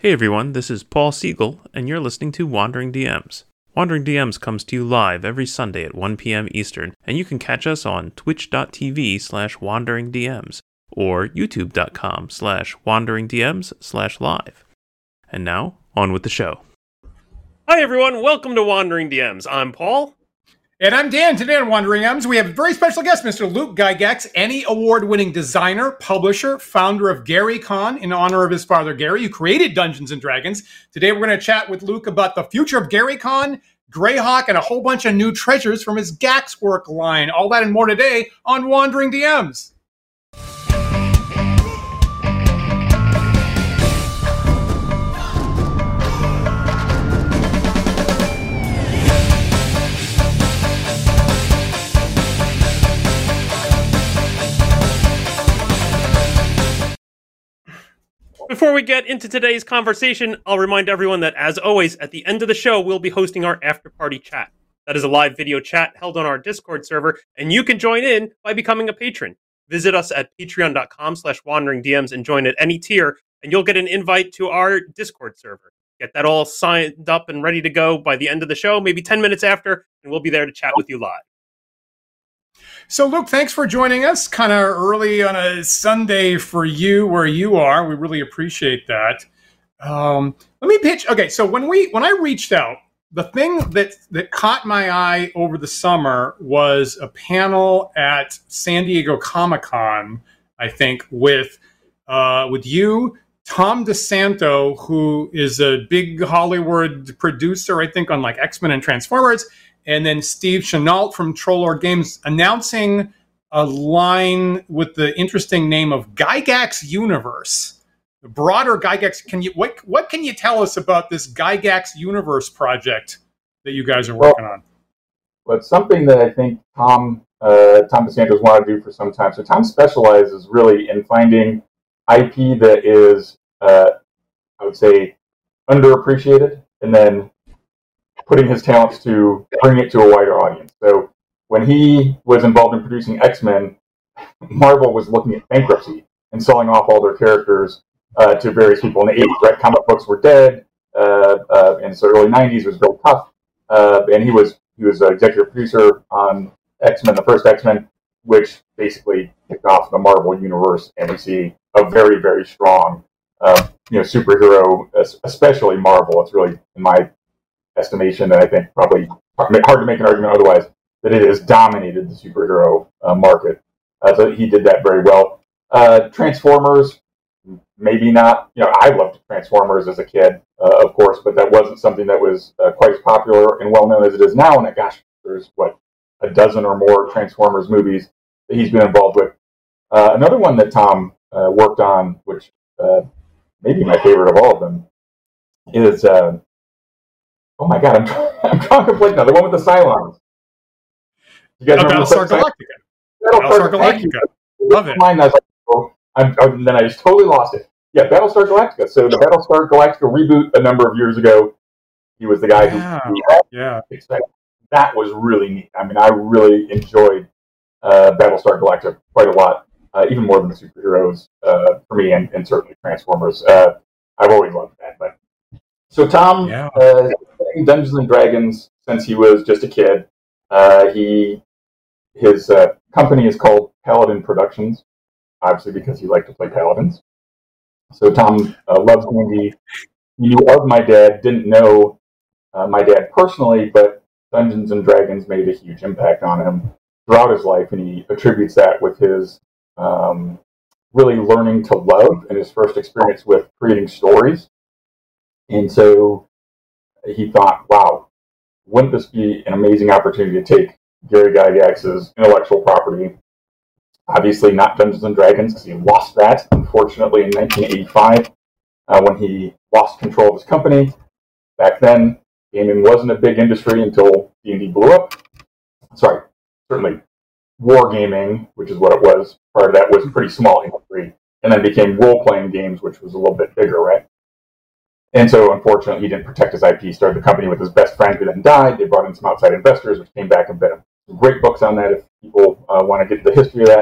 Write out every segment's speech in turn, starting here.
Hey everyone, this is Paul Siegel, and you're listening to Wandering DMs. Wandering DMs comes to you live every Sunday at 1 p.m. Eastern, and you can catch us on twitch.tv/wanderingdms or youtube.com/wanderingdms/live. And now, on with the show. Hi everyone, welcome to Wandering DMs. I'm Paul. And I'm Dan. Today on Wandering DMs, we have a very special guest, Mr. Luke Gygax, Emmy award-winning designer, publisher, founder of GaryCon in honor of his father Gary, who created Dungeons & Dragons. Today we're going to chat with Luke about the future of GaryCon, Greyhawk, and a whole bunch of new treasures from his Gaxwork line. All that and more today on Wandering DMs. Before we get into today's conversation, I'll remind everyone that, as always, at the end of the show, we'll be hosting our after-party chat. That is a live video chat held on our Discord server, and you can join in by becoming a patron. Visit us at patreon.com/wanderingdms and join at any tier, and you'll get an invite to our Discord server. Get that all signed up and ready to go by the end of the show, maybe 10 minutes after, and we'll be there to chat with you live. So, Luke, thanks for joining us kind of early on a Sunday for you where you are. We really appreciate that. Let me pitch. Okay, so when I reached out, the thing that caught my eye over the summer was a panel at San Diego Comic-Con, I think, with you, Tom DeSanto, who is a big Hollywood producer, I think, on like X-Men and Transformers, and then Steve Chenault from Trollord Games announcing a line with the interesting name of Gygax Universe. The broader Gygax. What can you tell us about this Gygax Universe project that you guys are working on? Well, it's something that I think Tom DeSanto's wanted to do for some time. So Tom specializes really in finding IP that is, I would say, underappreciated, and then putting his talents to bring it to a wider audience. So when he was involved in producing X-Men, Marvel was looking at bankruptcy and selling off all their characters to various people. In the 80s, right? Comic books were dead, and so early 90s it was real tough. And he was an executive producer on X-Men, the first X-Men, which basically kicked off the Marvel universe, and we see a very, very strong superhero, especially Marvel. It's really, in my estimation, and I think probably hard to make an argument otherwise, that it has dominated the superhero market. So he did that very well. Transformers, maybe not. I loved Transformers as a kid, of course, but that wasn't something that was quite as popular and well known as it is now. And there's a dozen or more Transformers movies that he's been involved with. Another one that Tom worked on, which may be my favorite of all of them, is oh my God, I'm drawing a blank now. The one with the Cylons. You guys remember Battlestar Galactica. Battlestar Galactica. Love it. Mine, I was like, and then I just totally lost it. Yeah, Battlestar Galactica. So the Battlestar Galactica reboot a number of years ago, he was the guy who that was really neat. I mean, I really enjoyed Battlestar Galactica quite a lot, even more than the superheroes for me, and certainly Transformers. I've always loved that. But so Tom, playing Dungeons and Dragons since he was just a kid. His company is called Paladin Productions, obviously because he liked to play paladins. So Tom loves D&D. He knew of my dad, didn't know my dad personally, but Dungeons and Dragons made a huge impact on him throughout his life, and he attributes that with his really learning to love and his first experience with creating stories. And so he thought, wow, wouldn't this be an amazing opportunity to take Gary Gygax's intellectual property, obviously not Dungeons & Dragons, because he lost that, unfortunately, in 1985, when he lost control of his company. Back then, gaming wasn't a big industry until D&D blew up. Sorry, certainly wargaming, which is what it was, part of that was pretty small industry, and then became role-playing games, which was a little bit bigger, right? And so, unfortunately, he didn't protect his IP. He started the company with his best friend, who then died. They brought in some outside investors, which came back and bet him. Some great books on that if people want to get the history of that.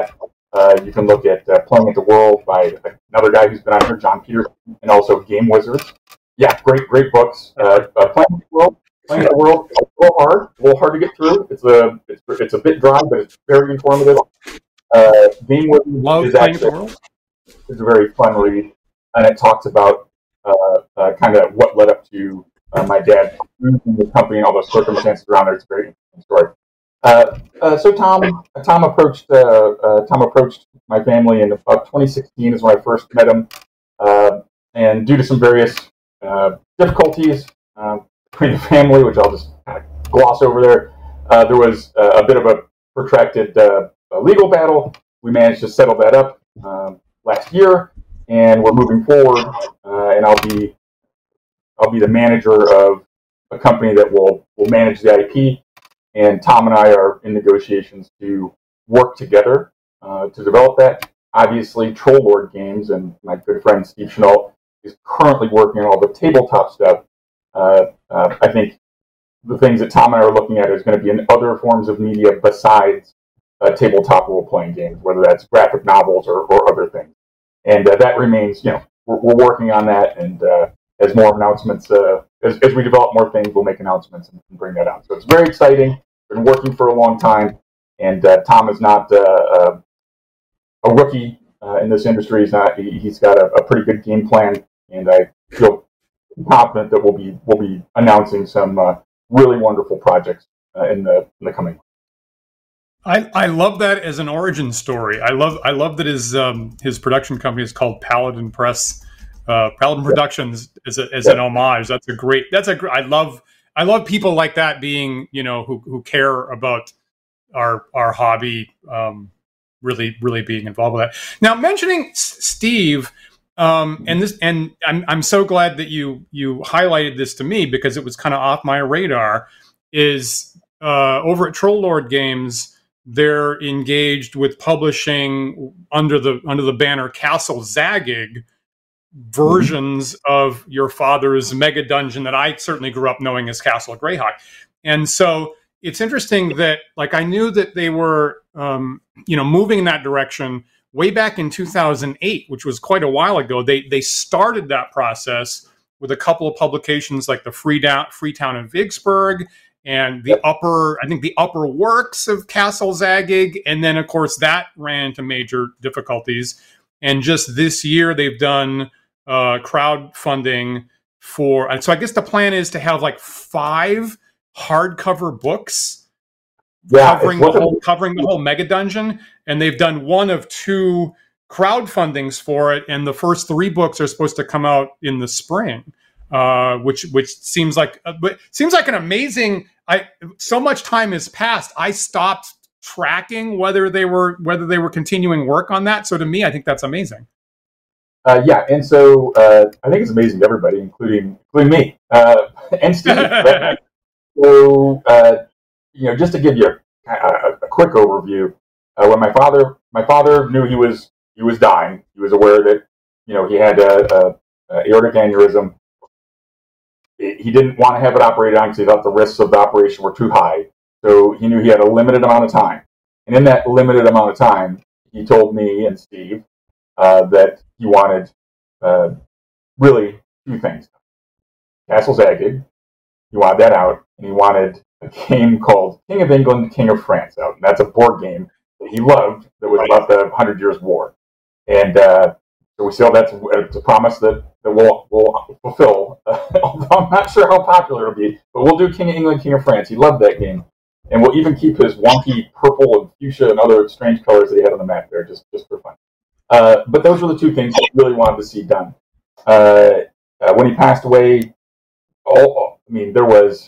You can look at Playing at the World by another guy who's been on here, John Peterson, and also Game Wizards. Yeah, great books. Playing at the World, a little hard to get through. It's a bit dry, but it's very informative. Game Wizards is a very fun read, and it talks about kind of what led up to my dad losing the company and all those circumstances around it. It's a very interesting story. So Tom approached my family in about 2016 is when I first met him, and due to some various difficulties between the family, which I'll just kind of gloss over there was a bit of a protracted legal battle. We managed to settle that up last year, and we're moving forward. And I'll be the manager of a company that will manage the IP. And Tom and I are in negotiations to work together to develop that. Obviously, Troll Lord Games and my good friend Steve Chenault is currently working on all the tabletop stuff. I think the things that Tom and I are looking at is going to be in other forms of media besides tabletop role-playing games, whether that's graphic novels or other things. And that remains, we're working on that. And as more announcements, as we develop more things, we'll make announcements and bring that out. So it's very exciting. Been working for a long time, and Tom is not a rookie in this industry. He's got a pretty good game plan, and I feel confident that we'll be announcing some really wonderful projects in the coming months. I love that as an origin story. I love that his production company is called Paladin Press, Paladin Productions as an homage. I love people like that being, who care about our hobby, really being involved with that. Now, mentioning Steve, and I'm so glad that you highlighted this to me because it was kind of off my radar. Is over at Troll Lord Games, they're engaged with publishing under the banner Castle Zaggig versions of your father's mega dungeon that I certainly grew up knowing as Castle Greyhawk. And so it's interesting that, I knew that they were, moving in that direction way back in 2008, which was quite a while ago. They started that process with a couple of publications like the Freetown in Vicksburg and the upper works of Castle Zaggig. And then, of course, that ran into major difficulties. And just this year, they've done crowdfunding so I guess the plan is to have 5 hardcover books covering the whole mega dungeon, and they've done one of 2 crowdfundings for it, and the first 3 books are supposed to come out in the spring, which seems like an amazing. So much time has passed. I stopped tracking whether they were continuing work on that. So to me, I think that's amazing. And so I think it's amazing to everybody, including me and Steve. So just to give you a quick overview, when my father knew he was dying, he was aware that he had a aortic aneurysm. He didn't want to have it operated on because he thought the risks of the operation were too high. So he knew he had a limited amount of time, and in that limited amount of time, he told me and Steve that he wanted really 2 things. Castle Zaggig, he wanted that out, and he wanted a game called King of England, King of France out. And that's a board game that he loved that was about the 100 Years' War. And so we still, that's a promise that we'll fulfill. Although I'm not sure how popular it'll be, but we'll do King of England, King of France. He loved that game. And we'll even keep his wonky purple and fuchsia and other strange colors that he had on the map there, just for fun. But those were the 2 things I really wanted to see done. When he passed away, there was,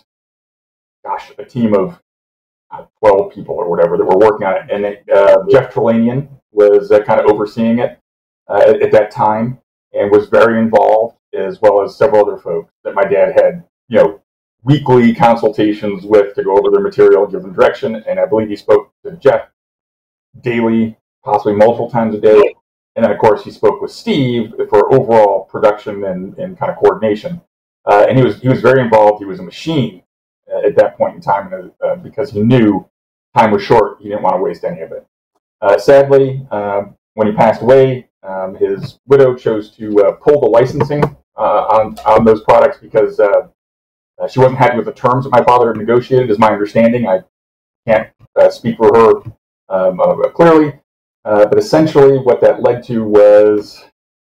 a team of 12 people or whatever that were working on it. And Jeff Trelanian was kind of overseeing it at that time and was very involved, as well as several other folks that my dad had, weekly consultations with to go over their material, give them direction. And I believe he spoke to Jeff daily, possibly multiple times a day. And then, of course, he spoke with Steve for overall production and kind of coordination. And he was very involved. He was a machine at that point in time because he knew time was short. He didn't want to waste any of it. Sadly, when he passed away, his widow chose to pull the licensing on those products because she wasn't happy with the terms that my father had negotiated, is my understanding. I can't speak for her clearly, but essentially what that led to was,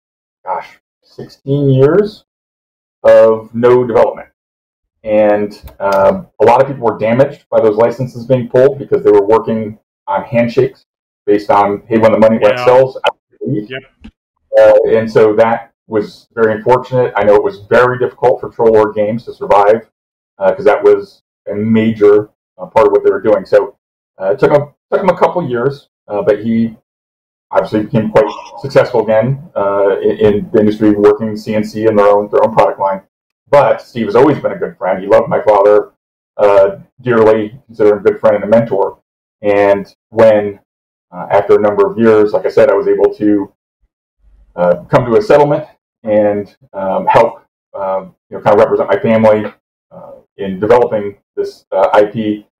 16 years of no development. And a lot of people were damaged by those licenses being pulled because they were working on handshakes based on, hey, when the money sells, I leave. Yep. And so that was very unfortunate. I know it was very difficult for Troll Lord Games to survive because that was a major part of what they were doing. So it took him a couple years, but he obviously became quite successful again in the industry, working CNC in their own product line. But Steve has always been a good friend. He loved my father dearly, considered him a good friend and a mentor. And when, after a number of years, like I said, I was able to come to a settlement and help, kind of represent my family in developing this IP.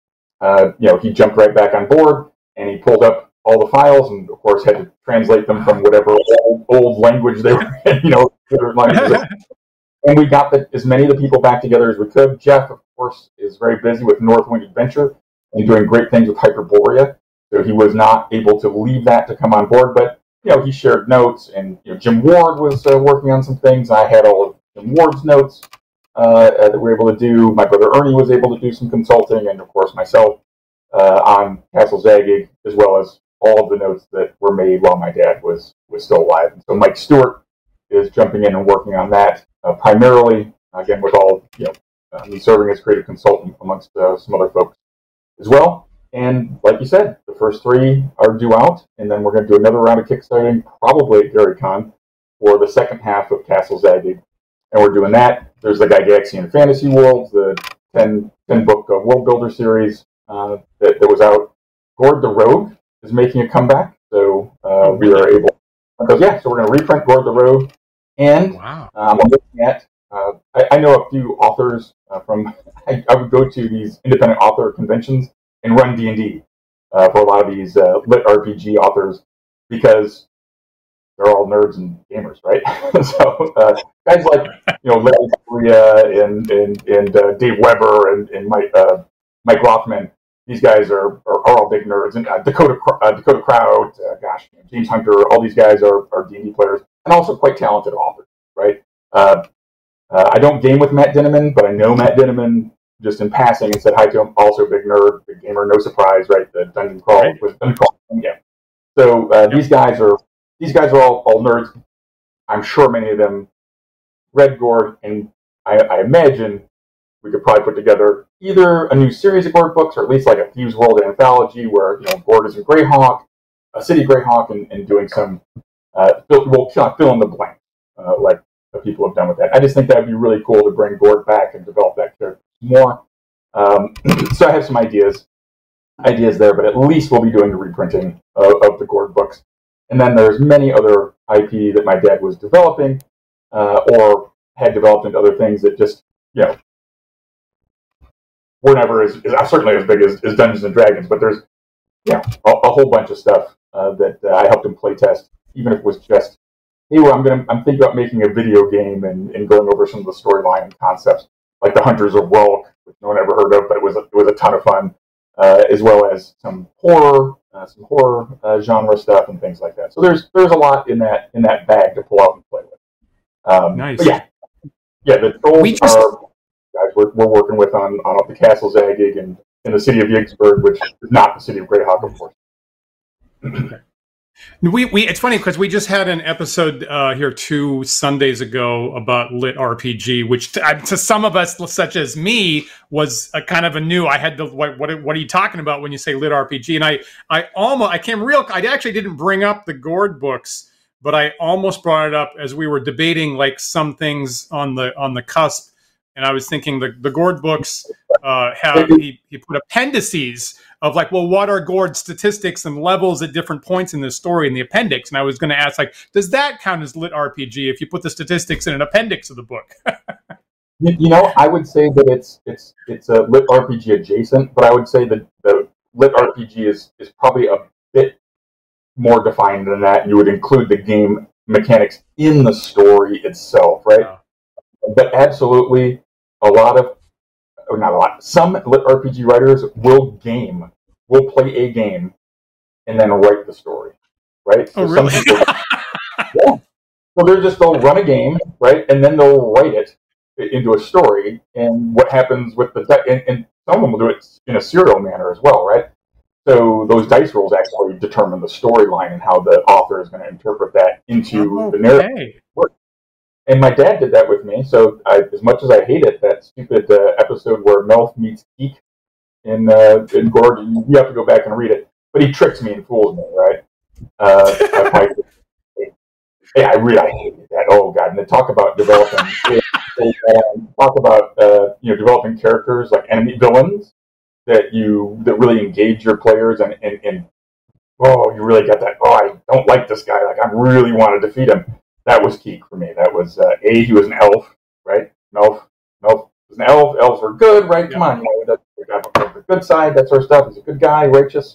He jumped right back on board and he pulled up all the files and, of course, had to translate them from whatever old language they were in, different languages. And we got as many of the people back together as we could. Jeff, of course, is very busy with Northwind Adventure and doing great things with Hyperborea. So he was not able to leave that to come on board. But, he shared notes. And Jim Ward was working on some things. I had all of Jim Ward's notes that we were able to do. My brother Ernie was able to do some consulting. And, of course, myself on Castle Zagig, as well as all of the notes that were made while my dad was still alive. And so Mike Stewart is jumping in and working on that. Primarily, again, with all, me serving as creative consultant amongst some other folks as well. And like you said, the first 3 are due out, and then we're going to do another round of kickstarting, probably at GaryCon, for the second half of Castle Zagig. And we're doing that. There's the Gygaxian Fantasy Worlds, the 10-book World Builder series that was out. Gord the Rogue is making a comeback, so we are able. So we're going to reprint Gord the Rogue. And I'm looking at, I know a few authors from, I would go to these independent author conventions and run D&D for a lot of these lit RPG authors because they're all nerds and gamers, right? So guys like, Larry Correia and Dave Weber and Mike Rothman, these guys are all big nerds. And Dakota Crowd, James Hunter, all these guys are D&D players. And also quite talented authors, right? I don't game with Matt Dinneman, but I know Matt Dinneman just in passing and said hi to him. Also a big nerd, big gamer, no surprise, right? The Dungeon Crawl was Dungeon Crawl, yeah. So these guys are all nerds. I'm sure many of them read Gord, and I imagine we could probably put together either a new series of Gord books or at least like a Thieves World anthology where Gord is in Greyhawk, a city Greyhawk, and doing some. We'll fill in the blank, like the people have done with that. I just think that would be really cool to bring Gord back and develop that character more. So I have some ideas there, but at least we'll be doing the reprinting of the Gord books. And then there's many other IP that my dad was developing or had developed into other things that just, were never certainly as big as Dungeons and Dragons, but there's a whole bunch of stuff that I helped him play test. Even if it was just, hey, I'm thinking about making a video game and going over some of the storyline and concepts, like the Hunters of Welk, which no one ever heard of, but it was a ton of fun, as well as some horror genre stuff and things like that. So there's a lot in that bag to pull out and play with. Nice. The trolls are guys we're working with on the Castle Zagig and in the city of Yigsburg, which is not the city of Greyhawk, of course. It's funny because we just had an episode here 2 Sundays ago about lit RPG, which to some of us, such as me, was a kind of a new. I had the what are you talking about when you say lit RPG? And I actually didn't bring up the Gord books, but I almost brought it up as we were debating like some things on the cusp. And I was thinking the Gord books he put appendices of like, well, what are Gord's statistics and levels at different points in the story in the appendix? And I was going to ask, like, does that count as lit RPG if you put the statistics in an appendix of the book? I would say that it's a lit RPG adjacent, but I would say that the lit RPG is probably a bit more defined than that. You would include the game mechanics in the story itself, right? Yeah. But absolutely, some lit RPG writers will play a game, and then write the story, right? Oh, So really? some people, yeah. So they'll run a game, right, and then they'll write it into a story, and what happens with and some of them will do it in a serial manner as well, right? So those dice rolls actually determine the storyline and how the author is going to interpret that into the narrative. And my dad did that with me. So as much as I hate it, that stupid episode where Melf meets Geek in Gorg, you have to go back and read it. But he tricks me and fools me, right? I hated that. Oh God! And they talk about developing, developing characters like enemy villains that really engage your players and oh, you really get that. Oh, I don't like this guy. Like, I really want to defeat him. That was Geek for me. That was he was an elf, right? Melf was an elf. Elves are good, right? Yeah. Come on, the good side, that sort of stuff. He's a good guy, righteous.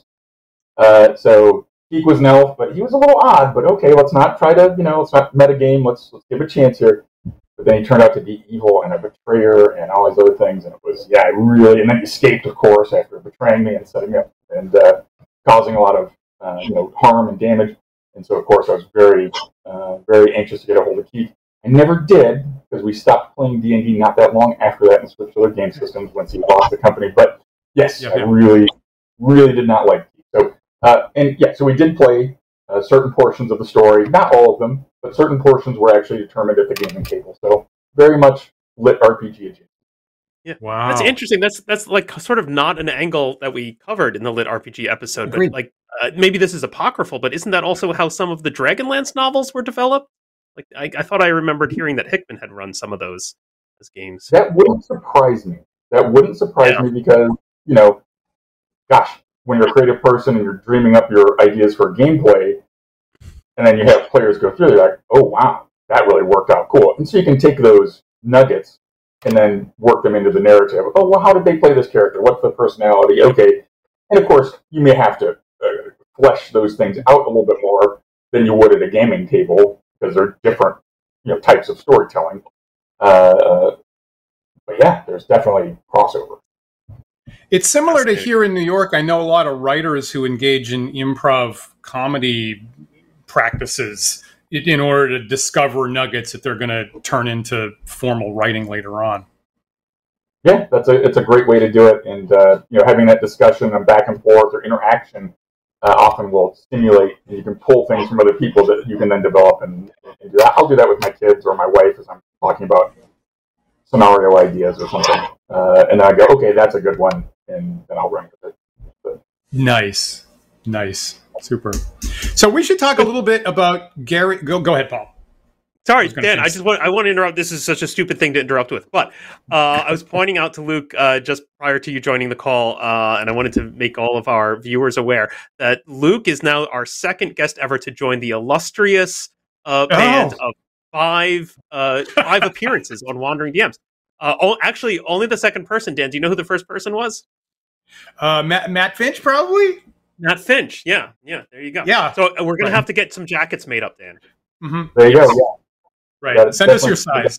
So Geek was an elf, but he was a little odd. But okay, let's not try to, let's not metagame. Let's give a chance here. But then he turned out to be evil and a betrayer and all these other things. And it was, and then he escaped, of course, after betraying me and setting me up and causing a lot of, harm and damage. And so, of course, I was very, very anxious to get a hold of Keith. I never did, because we stopped playing D&D not that long after that and switched to other game systems once he lost the company. But yes, I really, really did not like Keith. So, so we did play certain portions of the story, not all of them, but certain portions were actually determined at the gaming table. So very much lit RPG. Yeah, wow, that's interesting. That's like sort of not an angle that we covered in the lit RPG episode. Agreed. But like maybe this is apocryphal, but isn't that also how some of the Dragonlance novels were developed? Like I thought I remembered hearing that Hickman had run some of those as games. That wouldn't surprise me. That wouldn't surprise me because gosh, when you're a creative person and you're dreaming up your ideas for gameplay, and then you have players go through, they're like, oh wow, that really worked out cool. And so you can take those nuggets and then work them into the narrative. Oh, well, how did they play this character? What's the personality? Okay. And of course, you may have to flesh those things out a little bit more than you would at a gaming table because they're different, types of storytelling. But yeah, there's definitely crossover. It's similar to here in New York. I know a lot of writers who engage in improv comedy practices in order to discover nuggets that they're going to turn into formal writing later on. Yeah, it's a great way to do it, and having that discussion and back and forth or interaction often will stimulate, and you can pull things from other people that you can then develop and do that. I'll do that with my kids or my wife as I'm talking about scenario ideas or something, and then I go, okay, that's a good one, and then I'll run with it. So. Nice. Super. So we should talk a little bit about Gary. Go ahead, Paul. Sorry, Dan. I want to interrupt. This is such a stupid thing to interrupt with, but I was pointing out to Luke just prior to you joining the call, and I wanted to make all of our viewers aware that Luke is now our second guest ever to join the illustrious band of five appearances on Wandering DMs. Actually, only the second person. Dan, do you know who the first person was? Matt Finch, probably. Matt Finch, yeah, there you go. Yeah. So we're going to have to get some jackets made up, Dan. Mm-hmm. There you go, yeah. Right. Send us your size.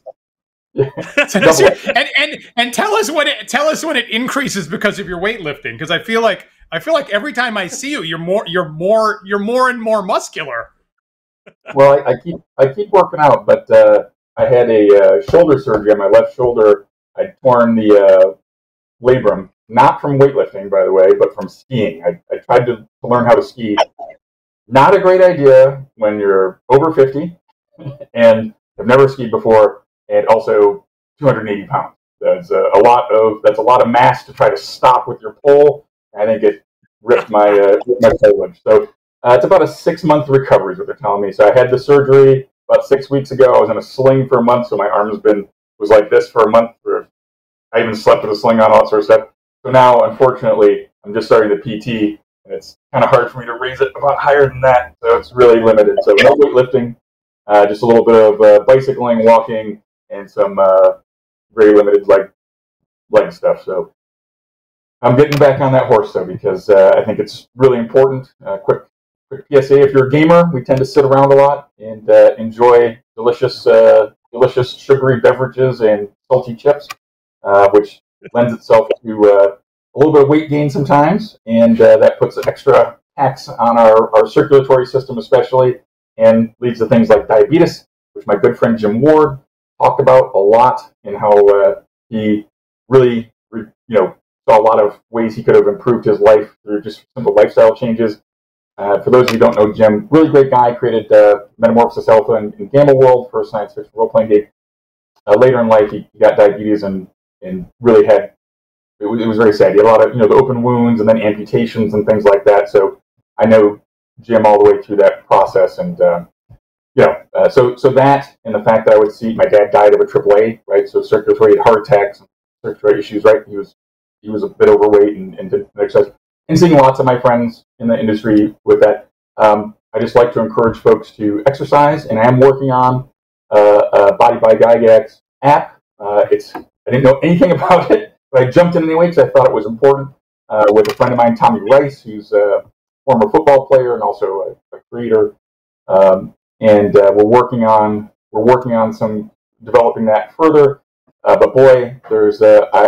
And tell us when it increases because of your weightlifting, because I feel like every time I see you, you're more and more muscular. Well, I keep working out, but I had a shoulder surgery on my left shoulder. I torn the labrum. Not from weightlifting, by the way, but from skiing. I tried to learn how to ski. Not a great idea when you're over 50 and have never skied before, and also 280 pounds. That's a lot of mass to try to stop with your pole. I think it ripped my cartilage. So it's about a 6-month recovery is what they're telling me. So I had the surgery about 6 weeks ago. I was in a sling for a month, so my arm's was like this for a month. I even slept with a sling on, all that sort of stuff. So now, unfortunately, I'm just starting the PT, and it's kind of hard for me to raise it about higher than that, so it's really limited. So no weightlifting, just a little bit of bicycling, walking, and some very limited leg stuff. So I'm getting back on that horse, though, because I think it's really important. Quick quick PSA: if you're a gamer, we tend to sit around a lot and enjoy delicious sugary beverages and salty chips, which lends itself to a little bit of weight gain sometimes, and that puts an extra tax on our circulatory system especially, and leads to things like diabetes, which my good friend Jim Ward talked about a lot, and how he really, saw a lot of ways he could have improved his life through just simple lifestyle changes. For those of you who don't know Jim, really great guy, created Metamorphosis Alpha and Gamma World for a science fiction role-playing game. Later in life, he got diabetes and really had, it was very sad. He had a lot of, the open wounds and then amputations and things like that. So I know Jim all the way through that process. And, so that, and the fact that I would see my dad died of a AAA, right? So circulatory heart attacks, circulatory issues, right? He was a bit overweight and didn't exercise. And seeing lots of my friends in the industry with that, I just like to encourage folks to exercise. And I am working on a Body by Gygax app. I didn't know anything about it, but I jumped in anyway because I thought it was important. With a friend of mine, Tommy Rice, who's a former football player and also a creator, and we're working on some developing that further. But boy, there's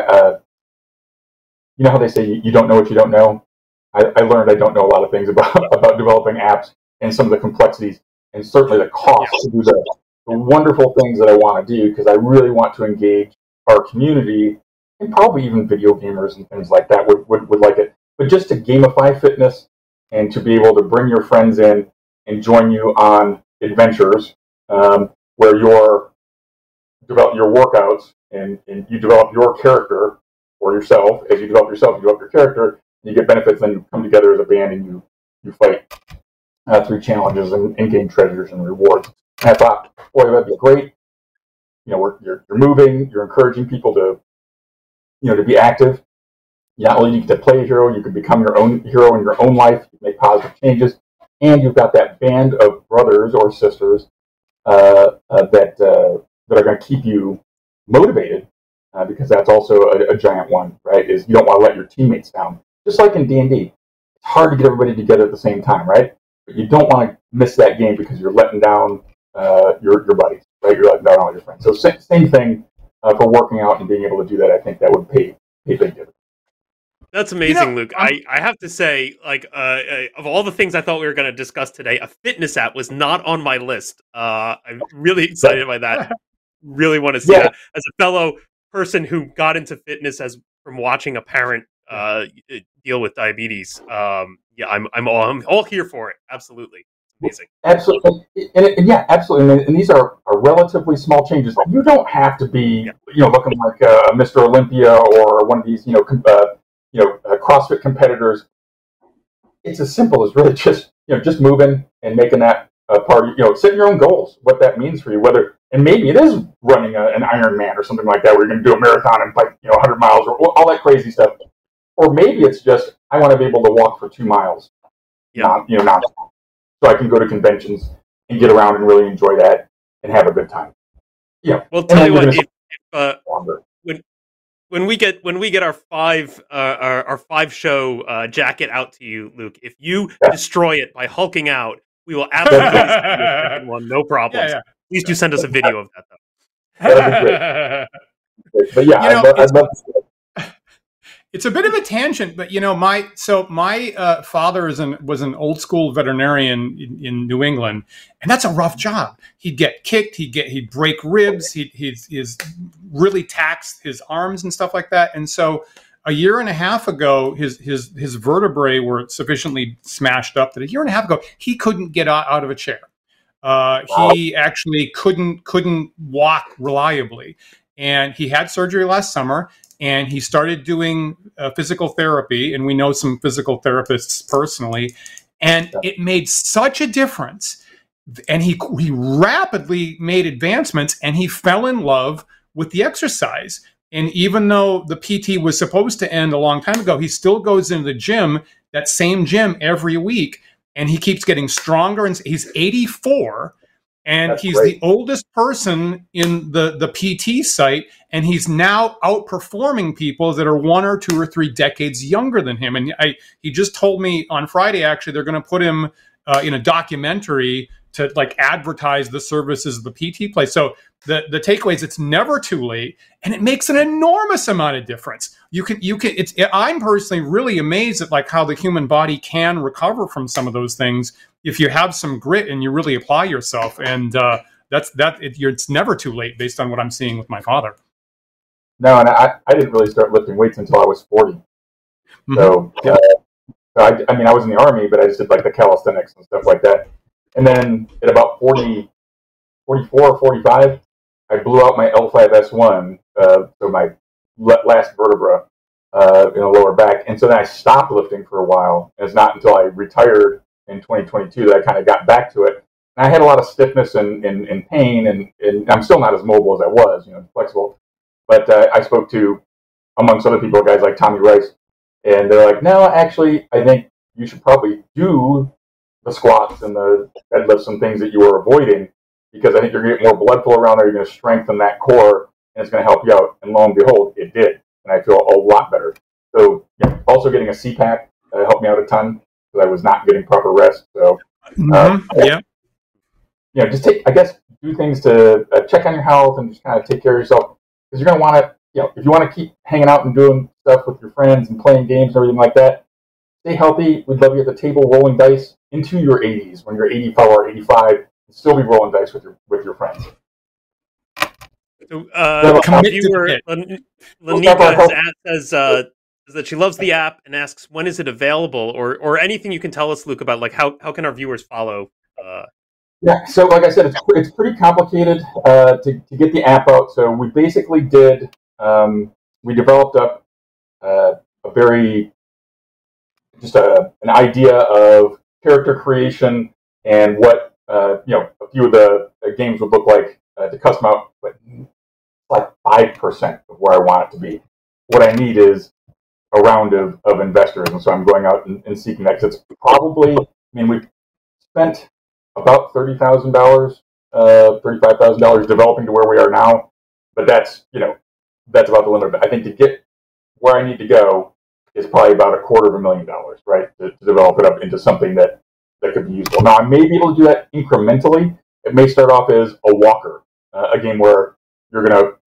you know how they say you don't know what you don't know. I learned I don't know a lot of things about developing apps and some of the complexities, and certainly the cost to do the wonderful things that I want to do, because I really want to engage our community, and probably even video gamers and things like that would like it. But just to gamify fitness and to be able to bring your friends in and join you on adventures where you develop your workouts and you develop your character for yourself. As you develop yourself, you develop your character, you get benefits, then you come together as a band and you fight through challenges and gain treasures and rewards. And I thought, boy, that'd be great. You're moving, you're encouraging people to be active. Not only do you get to play a hero, you can become your own hero in your own life, you make positive changes, and you've got that band of brothers or sisters that are going to keep you motivated, because that's also a giant one, right? Is you don't want to let your teammates down. Just like in D&D, it's hard to get everybody together at the same time, right? But you don't want to miss that game because you're letting down your buddies, right? You're letting down all your friends. So same thing for working out and being able to do that. I think that would pay big dividends. That's amazing, Luke. I have to say, of all the things I thought we were going to discuss today, a fitness app was not on my list. I'm really excited by that. Really want to see that. As a fellow person who got into fitness from watching a parent deal with diabetes, I'm all here for it. Absolutely. Amazing. Absolutely. Absolutely. And these are relatively small changes. You don't have to be, looking like Mr. Olympia or one of these, CrossFit competitors. It's as simple as really just moving and making that part. Setting your own goals, what that means for you. And maybe it is running an Ironman or something like that, where you're going to do a marathon and 100 miles or all that crazy stuff. Or maybe it's just I want to be able to walk for 2 miles. So I can go to conventions and get around and really enjoy that and have a good time. Yeah. Well, tell you what, when we get our five show jacket out to you, Luke, if you destroy it by hulking out, we will absolutely send you a second one, no problems. Please do send us a video of that, though. That'd be great. But I'd love to. It's a bit of a tangent, but my father was an old school veterinarian in New England, and that's a rough job. He'd get kicked, he'd break ribs, he'd really tax his arms and stuff like that. And so a year and a half ago, his vertebrae were sufficiently smashed up that a year and a half ago he couldn't get out of a chair. He actually couldn't walk reliably, and he had surgery last summer. And he started doing physical therapy, and we know some physical therapists personally, and it made such a difference. And he rapidly made advancements, and he fell in love with the exercise. And even though the PT was supposed to end a long time ago, he still goes into the gym, that same gym, every week, and he keeps getting stronger. And he's 84. And that's he's great. The oldest person in the PT site, and he's now outperforming people that are 1 or 2 or 3 decades younger than him. And he just told me on Friday, actually, they're going to put him in a documentary to like advertise the services of the PT place. So the takeaway is it's never too late, and it makes an enormous amount of difference. I'm personally really amazed at like how the human body can recover from some of those things if you have some grit and you really apply yourself. And it's never too late based on what I'm seeing with my father. No, and I didn't really start lifting weights until I was 40. Mm-hmm. So, I mean, I was in the Army, but I just did like the calisthenics and stuff like that. And then at about 44 or 45, I blew out my L5S1, so my last vertebra in the lower back. And so then I stopped lifting for a while. And it's not until I retired in 2022 that I kind of got back to it. And I had a lot of stiffness and pain, and I'm still not as mobile as I was, flexible. But I spoke to, amongst other people, guys like Tommy Rice, and they're like, no, actually, I think you should probably do the squats and the deadlifts and things that you were avoiding, because I think you're going to get more blood flow around there, you're going to strengthen that core, and it's going to help you out. And lo and behold, it did. And I feel a lot better. So also getting a CPAP helped me out a ton, because I was not getting proper rest. So, just do things to check on your health and just kind of take care of yourself. Because you're going to want to, if you want to keep hanging out and doing stuff with your friends and playing games and everything like that, stay healthy. We'd love you at the table rolling dice into your 80s. When you're 84 or 85, and still be rolling dice with your friends. So, viewer Lanika says that she loves the app and asks, when is it available, or anything you can tell us, Luke, about like how can our viewers follow? Yeah, so like I said, it's pretty complicated to get the app out. So we basically did, we developed up an idea of character creation and what a few of the games would look like to custom out, but like 5% of where I want it to be. What I need is a round of investors, and so I'm going out and seeking that. Because it's probably, we've spent about $30,000, $35,000 developing to where we are now, but that's about the limit. But I think to get where I need to go is probably about $250,000, right, to develop it up into something that could be useful. Now, I may be able to do that incrementally. It may start off as a walker, a game where you're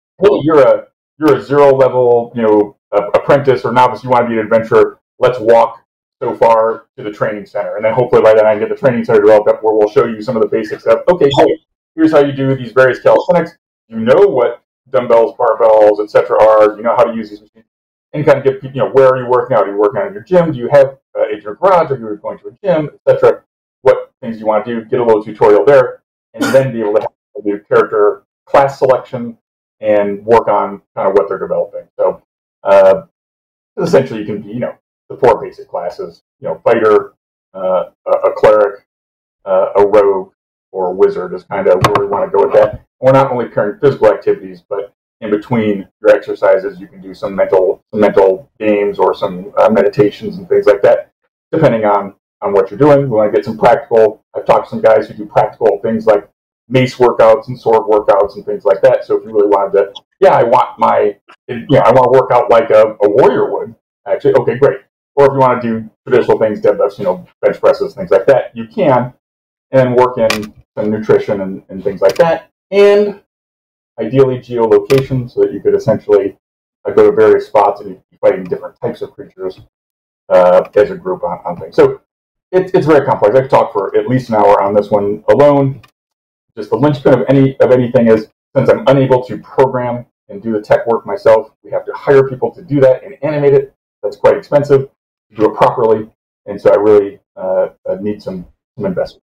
you're a zero level, apprentice or novice. You want to be an adventurer. Let's walk so far to the training center, and then hopefully by then I get the training center developed up where we'll show you some of the basic stuff. Okay, great. Here's how you do these various calisthenics. You know what dumbbells, barbells, etc. are. You know how to use these machines, and kind of get people. Where are you working out? Are you working out in your gym? Do you have in your garage? Are you going to a gym, etc. What things do you want to do? Get a little tutorial there, and then be able to do character class selection and work on kind of what they're developing. So essentially, you can be the 4 basic classes, fighter, a cleric, a rogue, or a wizard is kind of where we want to go with that. And we're not only pairing physical activities, but in between your exercises, you can do some mental games or some meditations and things like that, depending on what you're doing. We want to get some practical. I've talked to some guys who do practical things like mace workouts and sword workouts and things like that. So if you really wanted to, I want to work out like a warrior would, actually, okay, great. Or if you want to do traditional things, deadlifts, bench presses, things like that, you can. And then work in some nutrition and things like that. And ideally geolocation, so that you could essentially go to various spots and be fighting different types of creatures as a group on things. So it's very complex. I could talk for at least an hour on this one alone. Just the linchpin of anything is, since I'm unable to program and do the tech work myself, we have to hire people to do that and animate it. That's quite expensive to do it properly, and so I really need some investment.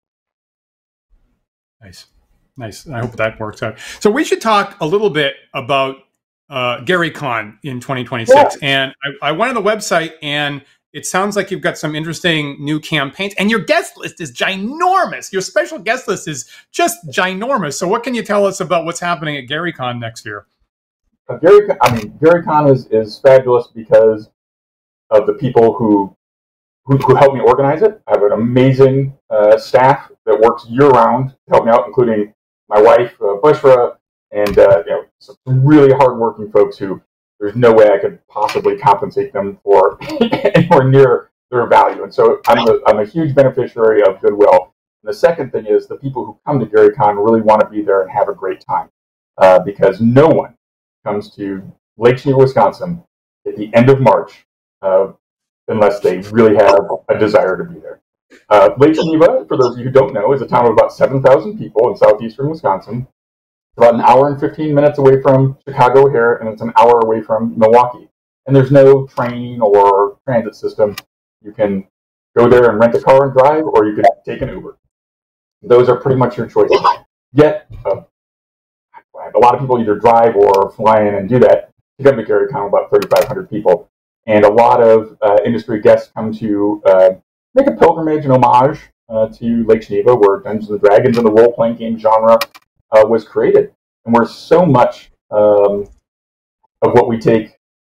Nice. I hope that works out. So we should talk a little bit about GaryCon in 2026. Yeah. And I went on the website, and it sounds like you've got some interesting new campaigns, and your guest list is ginormous. Your special guest list is just ginormous. So what can you tell us about what's happening at GaryCon next year? GaryCon is fabulous because of the people who helped me organize it. I have an amazing staff that works year-round to help me out, including my wife, Bushra, and some really hard-working folks who there's no way I could possibly compensate them for anywhere near their value. And so I'm a huge beneficiary of goodwill. And the second thing is the people who come to GaryCon really want to be there and have a great time, because no one comes to Lake Geneva, Wisconsin at the end of March unless they really have a desire to be there. Lake Geneva, for those of you who don't know, is a town of about 7,000 people in southeastern Wisconsin. It's about an hour and 15 minutes away from Chicago O'Hare, and it's an hour away from Milwaukee. And there's no train or transit system. You can go there and rent a car and drive, or you can take an Uber. Those are pretty much your choices. Yet, a lot of people either drive or fly in and do that. To come to GaryCon, about 3,500 people. And a lot of industry guests come to make a pilgrimage and homage to Lake Geneva, where Dungeons & Dragons and the role-playing game genre was created. And where so much of what we take,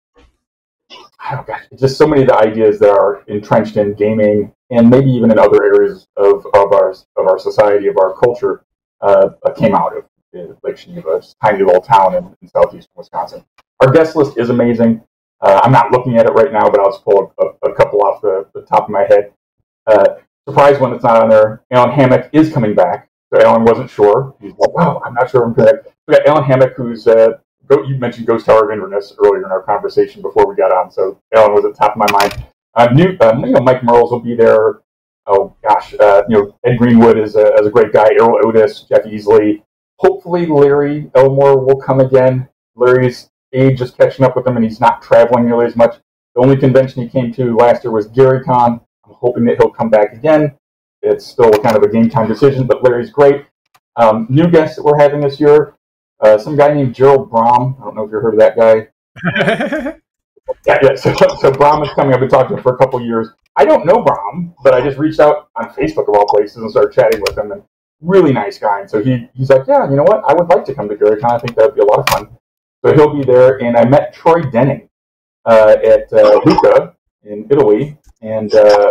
just so many of the ideas that are entrenched in gaming and maybe even in other areas of our society, of our culture, came out of Lake Geneva, a tiny little town in southeastern Wisconsin. Our guest list is amazing. I'm not looking at it right now, but I'll just pull a couple off the top of my head. Surprise when it's not on there. Alan Hammock is coming back. So Alan wasn't sure. He's like, wow, I'm not sure I'm correct. We got Alan Hammock, who's, you mentioned Ghost Tower of Inverness earlier in our conversation before we got on. So Alan was at the top of my mind. Mike Merles will be there. Oh gosh, Ed Greenwood is a great guy. Errol Otis, Jeff Easley. Hopefully Larry Elmore will come again. Larry's age is catching up with him, and he's not traveling nearly as much. The only convention he came to last year was GaryCon. I'm hoping that he'll come back again. It's still kind of a game time decision, but Larry's great. New guests that we're having this year, some guy named Gerald Brom. I don't know if you've heard of that guy. Yeah. So Brom is coming. I've been talking to him for a couple years. I don't know Brom, but I just reached out on Facebook of all places and started chatting with him. And really nice guy. And so he's like, yeah, you know what? I would like to come to GaryCon. I think that would be a lot of fun. So he'll be there. And I met Troy Denning at Lucca in Italy, and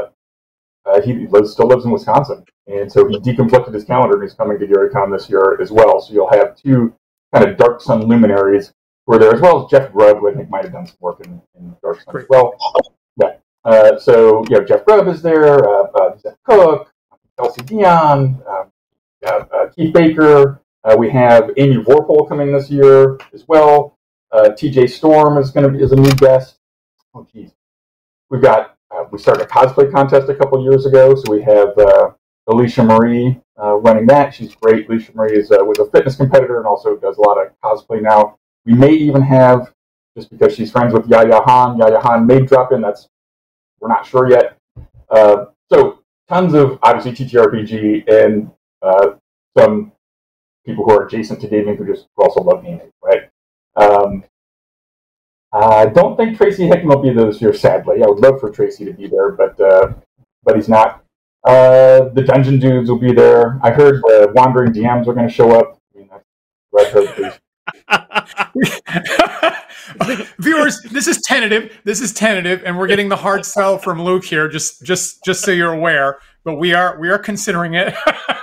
he still lives in Wisconsin. And so he deconflicted his calendar, and he's coming to GaryCon this year as well. So you'll have two kind of Dark Sun luminaries who are there, as well as Jeff Grubb, who I think might have done some work in Dark Sun as well. Yeah. So Jeff Grubb is there, Zach Cook, Kelsey Dion, Keith Baker. We have Amy Vorpal coming this year as well. TJ Storm is a new guest. Oh, geez. We've got, we started a cosplay contest a couple years ago, so we have Alicia Marie running that. She's great. Alicia Marie was a fitness competitor and also does a lot of cosplay now. We may even have, just because she's friends with Yaya Han may drop in. We're not sure yet. So tons of, obviously, TTRPG and some people who are adjacent to gaming who also love gaming, right? I don't think Tracy Hickman will be there this year, sadly. I would love for Tracy to be there, but he's not. The Dungeon Dudes will be there. I heard the Wandering DMs are going to show up. I mean, that's what I heard. Viewers, this is tentative, and we're getting the hard sell from Luke here. Just so you're aware, but we are considering it.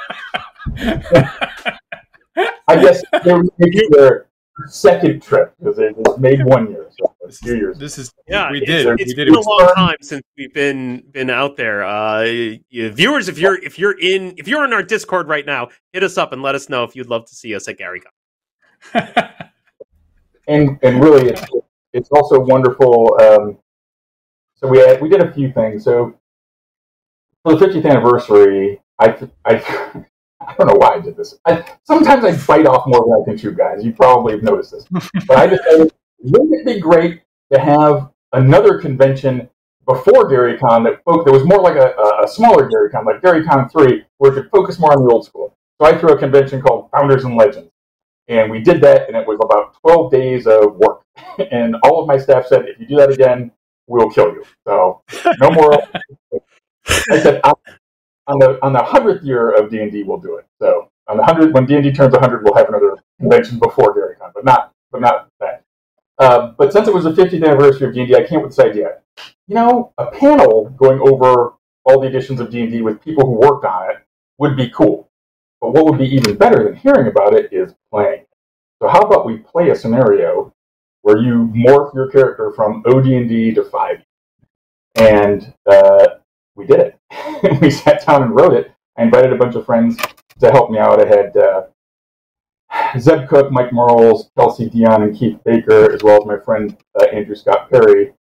I guess they were making their second trip because they just made 1 year. So a few years. It's been a long time since we've been out there. Viewers, if you're in our Discord right now, hit us up and let us know if you'd love to see us at GaryCon. and really, it's also wonderful. So we did a few things. So for the 50th anniversary, I don't know why I did this. Sometimes I bite off more than I can chew, guys. You probably have noticed this. But I decided, wouldn't it be great to have another convention before GaryCon that was more like a smaller GaryCon, like GaryCon 3, where it could focus more on the old school. So I threw a convention called Founders and Legends. And we did that, and it was about 12 days of work. And all of my staff said, if you do that again, we'll kill you. So no more. I said, on the 100th year of D&D, we'll do it. So on the 100th, when D&D turns 100, we'll have another convention before GaryCon, but not that. But since it was the 50th anniversary of D&D, I came up with this idea. A panel going over all the editions of D&D with people who worked on it would be cool. But what would be even better than hearing about it is playing. So how about we play a scenario where you morph your character from OD&D to 5e? And we did it. We sat down and wrote it. I invited a bunch of friends to help me out. I had Zeb Cook, Mike Merles, Kelsey Dion, and Keith Baker, as well as my friend Andrew Scott Perry,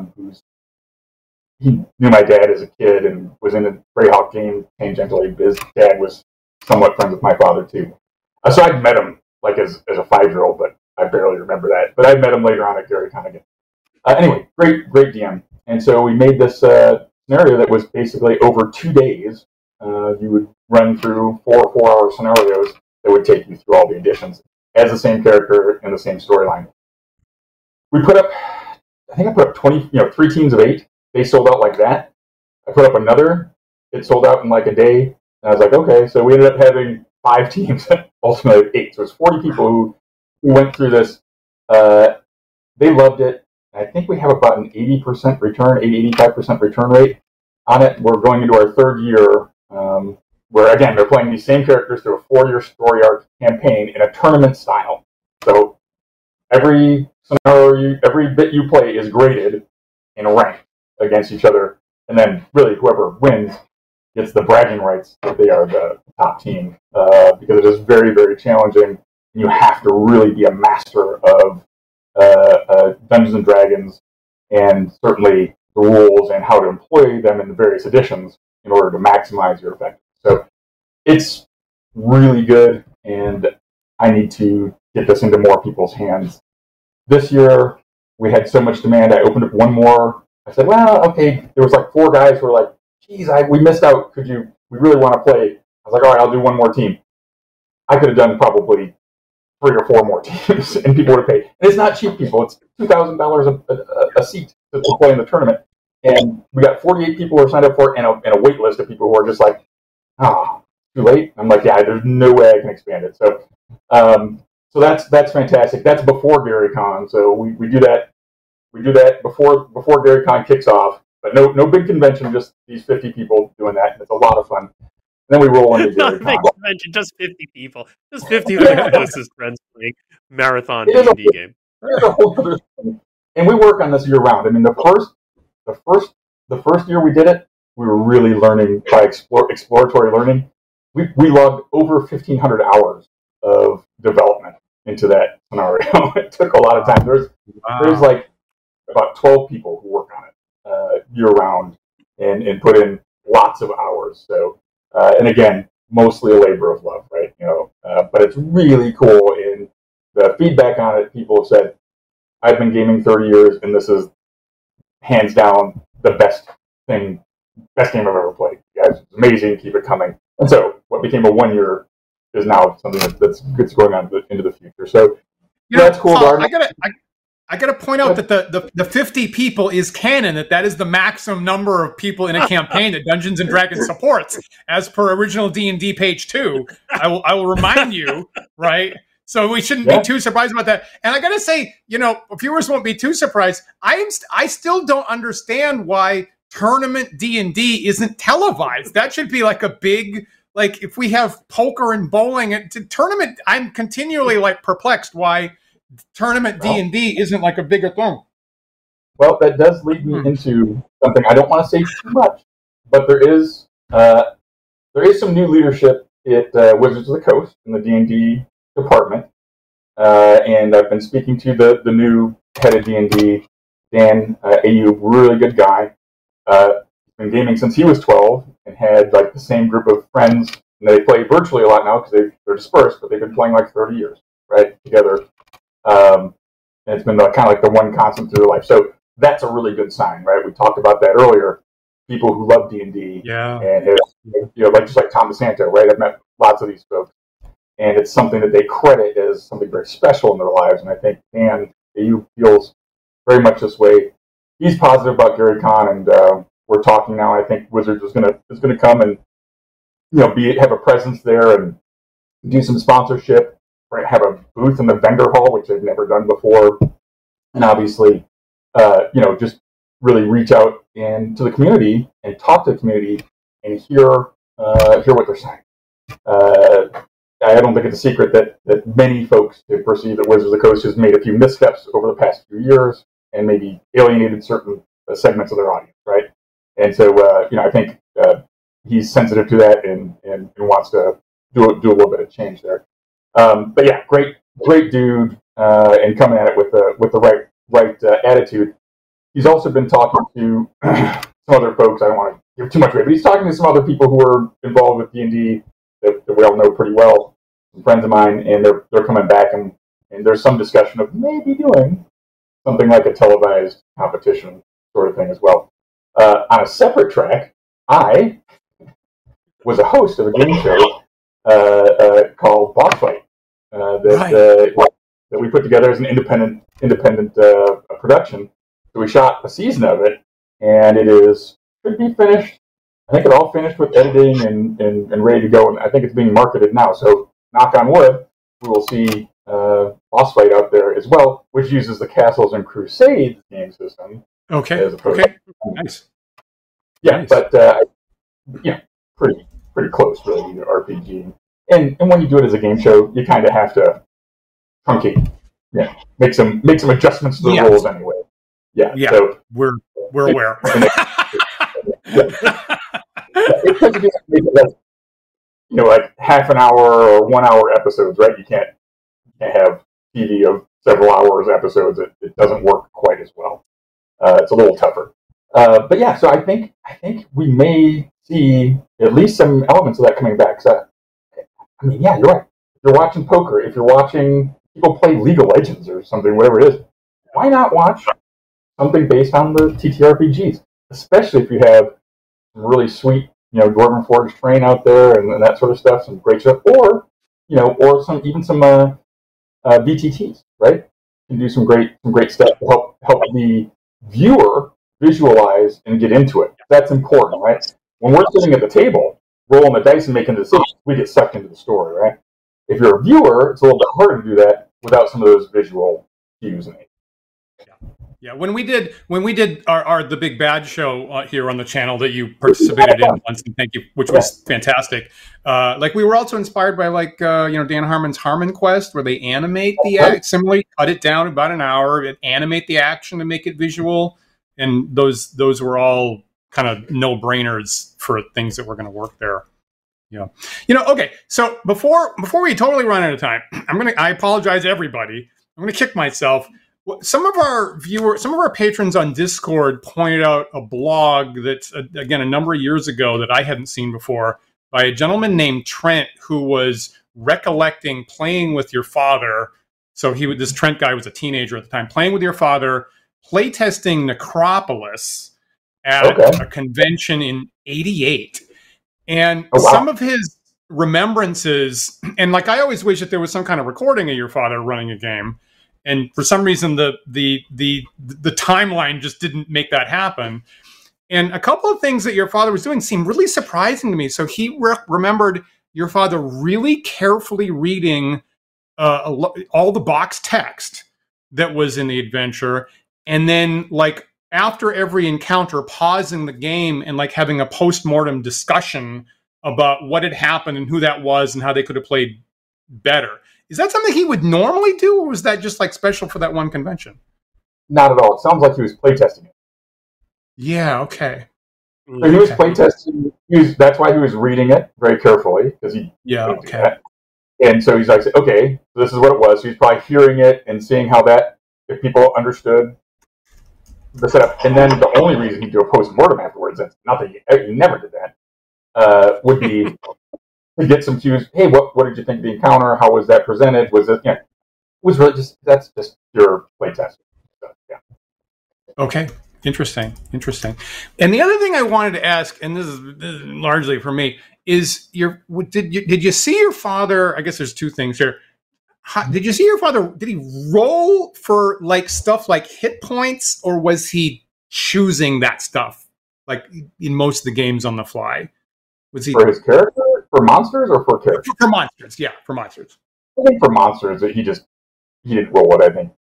he knew my dad as a kid and was in a Greyhawk game tangentially. His dad was somewhat friends with my father too. So I'd met him like as a 5-year-old, but I barely remember that. But I met him later on at Gary Con again. Anyway, great DM. And so we made this scenario that was basically over 2 days. You would run through 4 4-hour scenarios that would take you through all the editions as the same character and the same storyline. We put up, I think I put up 3 teams of 8. They sold out like that. I put up another. It sold out in like a day. And I was like, okay. So we ended up having 5 teams, ultimately 8. So it's 40 people who went through this. They loved it. I think we have about an 80% return, 85% return rate on it. We're going into our 3rd year where, again, they're playing these same characters through a 4-year story arc campaign in a tournament style. So every scenario, every bit you play is graded in a rank against each other, and then really whoever wins gets the bragging rights that they are the top team, because it is very, very challenging. You have to really be a master of Dungeons and Dragons, and certainly the rules and how to employ them in the various editions in order to maximize your effect. So it's really good, and I need to get this into more people's hands. This year, we had so much demand, I opened up one more. I said, well, okay, there was like 4 guys who were like, geez, we missed out. We really want to play. I was like, all right, I'll do one more team. I could have done probably 3 or 4 more teams, and people would have paid. And it's not cheap, people. It's $2,000 a seat to play in the tournament. And we got 48 people who are signed up for it, and a wait list of people who are just like, too late. I'm like, yeah, there's no way I can expand it. So that's fantastic. That's before Gary Con. So we do that. We do that before Gary Con kicks off, but no big convention, just these 50 people doing that. It's a lot of fun. And then we roll into Not Gary a big Con. convention, just 50 people. Just 50 of the closest friends playing marathon D&D game. There's a whole other thing. And we work on this year round. I mean, the first year we did it, we were really learning by exploratory learning. We logged over 1,500 hours of development into that scenario. It took a lot of time. There's like about 12 people who work on it year round and put in lots of hours. So, and again, mostly a labor of love, right? But it's really cool. And the feedback on it, people have said, I've been gaming 30 years, and this is hands down the best game I've ever played. Guys, it's amazing. Keep it coming. And so, what became a 1 year is now something that's going on into the future. So, that's cool. I got to point out that the 50 people is canon. That is the maximum number of people in a campaign that Dungeons and Dragons supports, as per original D&D page 2. I will remind you, right? So we shouldn't be too surprised about that. And I got to say, viewers won't be too surprised. I still don't understand why tournament D&D isn't televised. That should be like a big, like if we have poker and bowling, tournament. I'm continually like perplexed why tournament D&D isn't like a bigger thing. Well, that does lead me into something I don't want to say too much, but there is some new leadership at Wizards of the Coast in the D&D department, and I've been speaking to the new head of D&D, Dan Ayu, really good guy. Been gaming since he was 12 and had like the same group of friends, and they play virtually a lot now because they're dispersed, but they've been playing like 30 years, right, together. And it's been kind of like the one constant through their life. So that's a really good sign, right? We talked about that earlier. People who love D&D, and just like Tom DeSanto, right? I've met lots of these folks, and it's something that they credit as something very special in their lives. And I think Dan feels very much this way. He's positive about Gary Con, and we're talking now. I think Wizards is gonna come and have a presence there and do some sponsorship. Have a booth in the vendor hall, which they've never done before, and obviously, just really reach out to the community and talk to the community and hear what they're saying. I don't think it's a secret that many folks perceive that Wizards of the Coast has made a few missteps over the past few years and maybe alienated certain segments of their audience, right? And so, I think he's sensitive to that and wants to do a little bit of change there. But yeah, great dude, and coming at it with the right attitude. He's also been talking to some other folks. I don't want to give too much away, but he's talking to some other people who are involved with D&D that we all know pretty well, some friends of mine, and they're coming back, and there's some discussion of maybe doing something like a televised competition sort of thing as well. On a separate track, I was a host of a game show called Boss Fight that we put together as an independent production. So we shot a season of it, and should be finished. I think it all finished with editing and ready to go, and I think it's being marketed now. So knock on wood, we will see Boss Fight out there as well, which uses the Castles and Crusades game system. Okay. Nice. Yeah, nice. But pretty close really to RPG. And when you do it as a game show, you kind of have to truncate. Yeah, make some adjustments to the rules anyway. Yeah. So we're aware. Like half an hour or 1 hour episodes, right? You can't have TV of several hours episodes. It doesn't work quite as well. It's a little tougher. But yeah, so I think we may see at least some elements of that coming back. So, I mean, yeah, you're right. If you're watching poker, if you're watching people play League of Legends or something, whatever it is, why not watch something based on the TTRPGs? Especially if you have some really sweet, Dwarven Forge terrain out there and that sort of stuff, some great stuff, or some VTTs, right? You can do some great stuff to help the viewer visualize and get into it. That's important, right? When we're sitting at the table, rolling the dice and making decisions, we get sucked into the story, right? If you're a viewer, it's a little bit harder to do that without some of those visual cues in it. Yeah, when we did our The Big Bad show here on the channel that you participated in once, and thank you, which was fantastic. We were also inspired by Dan Harmon's Harmon Quest, where they animate the act, similarly cut it down about an hour, and animate the action to make it visual, and those were all kind of no-brainers for things that were going to work there. Yeah, okay. So before we totally run out of time, I apologize, everybody. I'm going to kick myself. Some of our patrons on Discord pointed out a blog that's, again, a number of years ago that I hadn't seen before by a gentleman named Trent, who was recollecting playing with your father. So this Trent guy was a teenager at the time, playing with your father, playtesting Necropolis at a convention in '88. And some of his remembrances, and I always wish that there was some kind of recording of your father running a game. And for some reason, the timeline just didn't make that happen. And a couple of things that your father was doing seemed really surprising to me. So he remembered your father really carefully reading all the box text that was in the adventure, and then after every encounter, pausing the game and having a post-mortem discussion about what had happened and who that was and how they could have played better. Is that something he would normally do, or was that just special for that one convention? Not at all. It sounds like he was playtesting it. Yeah, okay. So he was playtesting. That's why he was reading it very carefully, because he okay. That. And so he's like, okay, this is what it was. So he's probably hearing it and seeing how if people understood the setup. And then the only reason he'd do a post-mortem afterwards, that's nothing, he never did that, would be to get some cues. Hey, what did you think of the encounter? How was that presented? Was it, it was really that's just pure playtesting. So, yeah. Okay. Interesting. And the other thing I wanted to ask, and this is largely for me, is did you see your father? I guess there's two things here. Did you see your father? Did he roll for stuff like hit points, or was he choosing that stuff in most of the games on the fly? Was he for his character, for monsters, or for characters? For monsters, yeah, for monsters. I think for monsters, he didn't roll it. I think.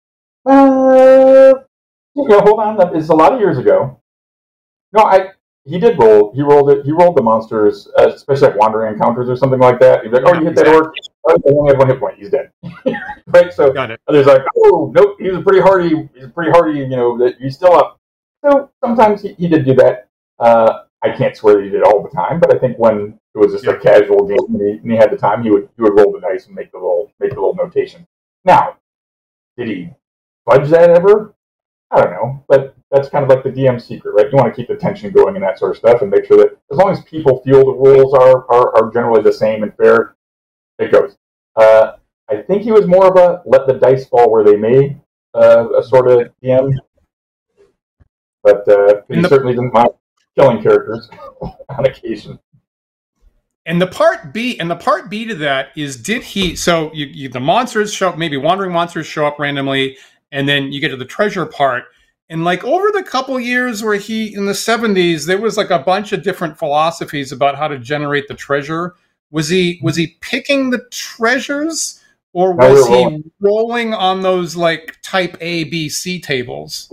Hold on. It's a lot of years ago. No, he did roll. He rolled it. He rolled the monsters, especially wandering encounters or something like that. He'd be like, "Oh, you hit that orc. Oh, he only had 1 hit point. He's dead." Right. So there's "Oh, nope. He's pretty hardy. That he's still up." So sometimes he did do that. I can't swear that he did all the time, but I think when it was just a casual game and he had the time, he would roll the dice and make the little notation. Now, did he fudge that ever? I don't know, but that's kind of like the DM's secret, right? You want to keep the tension going and that sort of stuff, and make sure that as long as people feel the rules are generally the same and fair, it goes. I think he was more of a let the dice fall where they may, a sort of DM, but he certainly didn't mind killing characters on occasion. And the part B to that is, did he? So the monsters show up, maybe wandering monsters show up randomly, and then you get to the treasure part. And like over the couple years where he in the 70s, there was like a bunch of different philosophies about how to generate the treasure. Was he picking the treasures, or was he rolling on those like type A, B, C tables?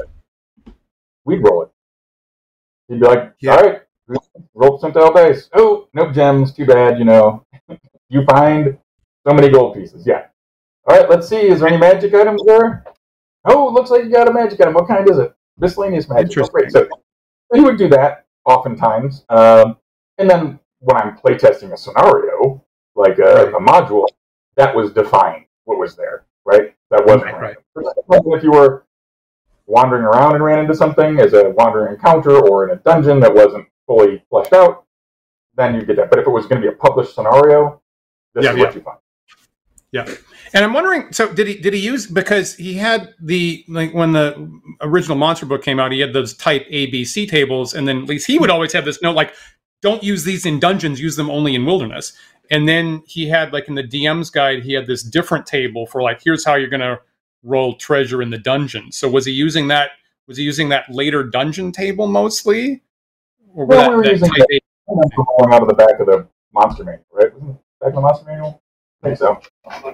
We'd roll it. He'd be like, all right, roll percentile dice. Oh, no gems, too bad, You find so many gold pieces. Yeah. All right, let's see. Is there any magic items there? Oh, looks like you got a magic item. What kind is it? Miscellaneous magic. Oh, great. So he would do that oftentimes. And then when I'm playtesting a scenario, like a module, that was defined what was there, right? That wasn't right. If you were wandering around and ran into something as a wandering encounter or in a dungeon that wasn't fully fleshed out, then you get that. But if it was going to be a published scenario, this is what you find. Yeah. And I'm wondering, so did he use, because he had when the original Monster book came out, he had those type A, B, C tables, and then at least he would always have this note like, don't use these in dungeons, use them only in wilderness. And then he had, like in the DM's guide, he had this different table for like, here's how you're going to roll treasure in the dungeon. So was he using that later dungeon table mostly? Or we were using that rolling out of the back of the monster manual, right? Wasn't it back of the monster manual? I think so.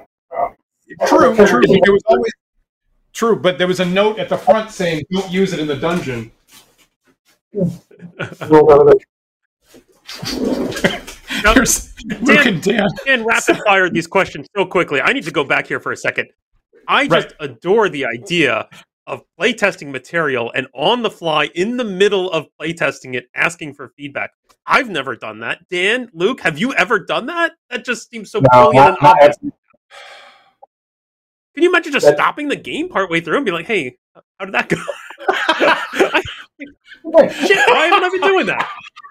True. It was always true, but there was a note at the front saying, don't use it in the dungeon. Dan rapid fired these questions so quickly. I need to go back here for a second. I just adore the idea of playtesting material and on the fly, in the middle of playtesting it, asking for feedback. I've never done that. Dan, Luke, have you ever done that? That just seems so brilliant and obvious. Can you imagine just stopping the game partway through and be like, hey, how did that go? Shit, why haven't I been doing that?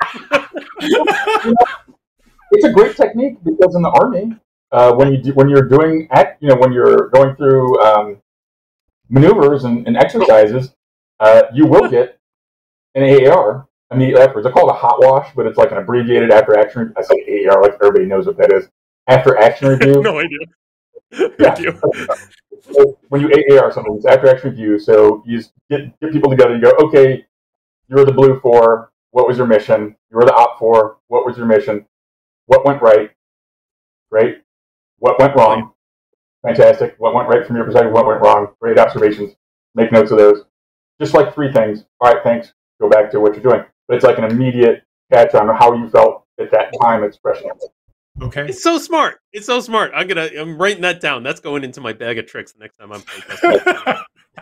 It's a great technique because in the Army, when you're going through maneuvers and exercises, you will get an AAR immediately afterwards. I call it a hot wash, but it's like an abbreviated after action. I say AAR like everybody knows what that is. After action review. No idea. Yeah. So when you AAR something, it's after action review. So you just get people together and go, okay, you were the Blue 4. What was your mission? You were the Op 4. What was your mission? What went right? Great. What went wrong? Fantastic. What went right from your perspective? What went wrong? Great observations. Make notes of those. Just like 3 things. All right, thanks. Go back to what you're doing. But it's like an immediate catch on how you felt at that time expression. Okay. It's so smart. I'm writing that down. That's going into my bag of tricks the next time I'm playtesting.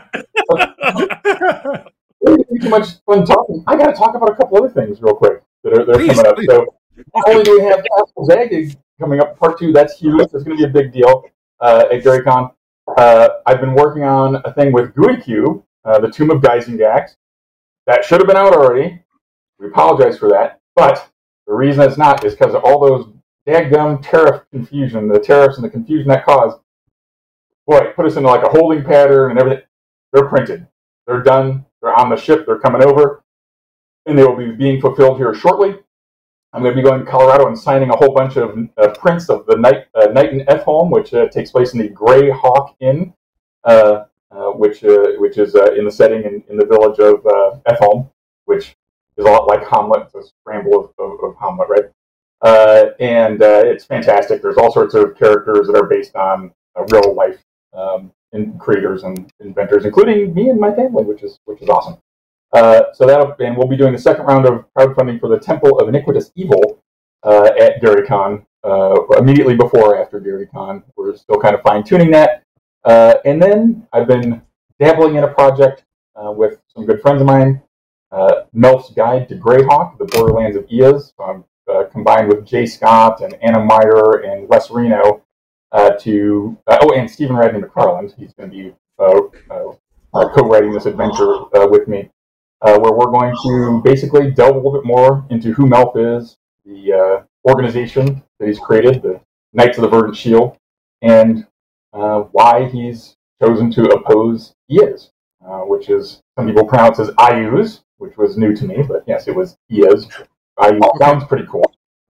Too much fun talking. I got to talk about a couple other things real quick that are coming up. So not only do we have Castle Zaggig coming up, part 2, that's huge. That's going to be a big deal at GaryCon. I've been working on a thing with GUI-Q, the Tomb of Gyzengax. That should have been out already. We apologize for that. But the reason it's not is because of all those dadgum tariff confusion, the tariffs and the confusion that caused. Boy, it put us into like a holding pattern and everything. They're printed. They're done. They're on the ship. They're coming over. And they will be being fulfilled here shortly. I'm going to be going to Colorado and signing a whole bunch of prints of the Night in F-Home, which takes place in the Grey Hawk Inn, which is in the setting in the village of F-Home, which is a lot like Hamlet. It's a scramble of Hamlet, right? And it's fantastic. There's all sorts of characters that are based on real life creators and inventors, including me and my family, which is awesome. So we'll be doing the second round of crowdfunding for the Temple of Iniquitous Evil at GaryCon, immediately before or after GaryCon. We're still kind of fine-tuning that. And then I've been dabbling in a project with some good friends of mine Melf's Guide to Greyhawk, the Borderlands of Iaz, combined with Jay Scott and Anna Meyer and Wes Reno and Stephen Radney McFarland. He's going to be co-writing this adventure with me, where we're going to basically delve a little bit more into who Melf is, the organization that he's created, the Knights of the Verdant Shield, and why he's chosen to oppose Iaz, which is, some people pronounce as Iuz, which was new to me, but yes, it was Iaz. Iuz sounds pretty cool.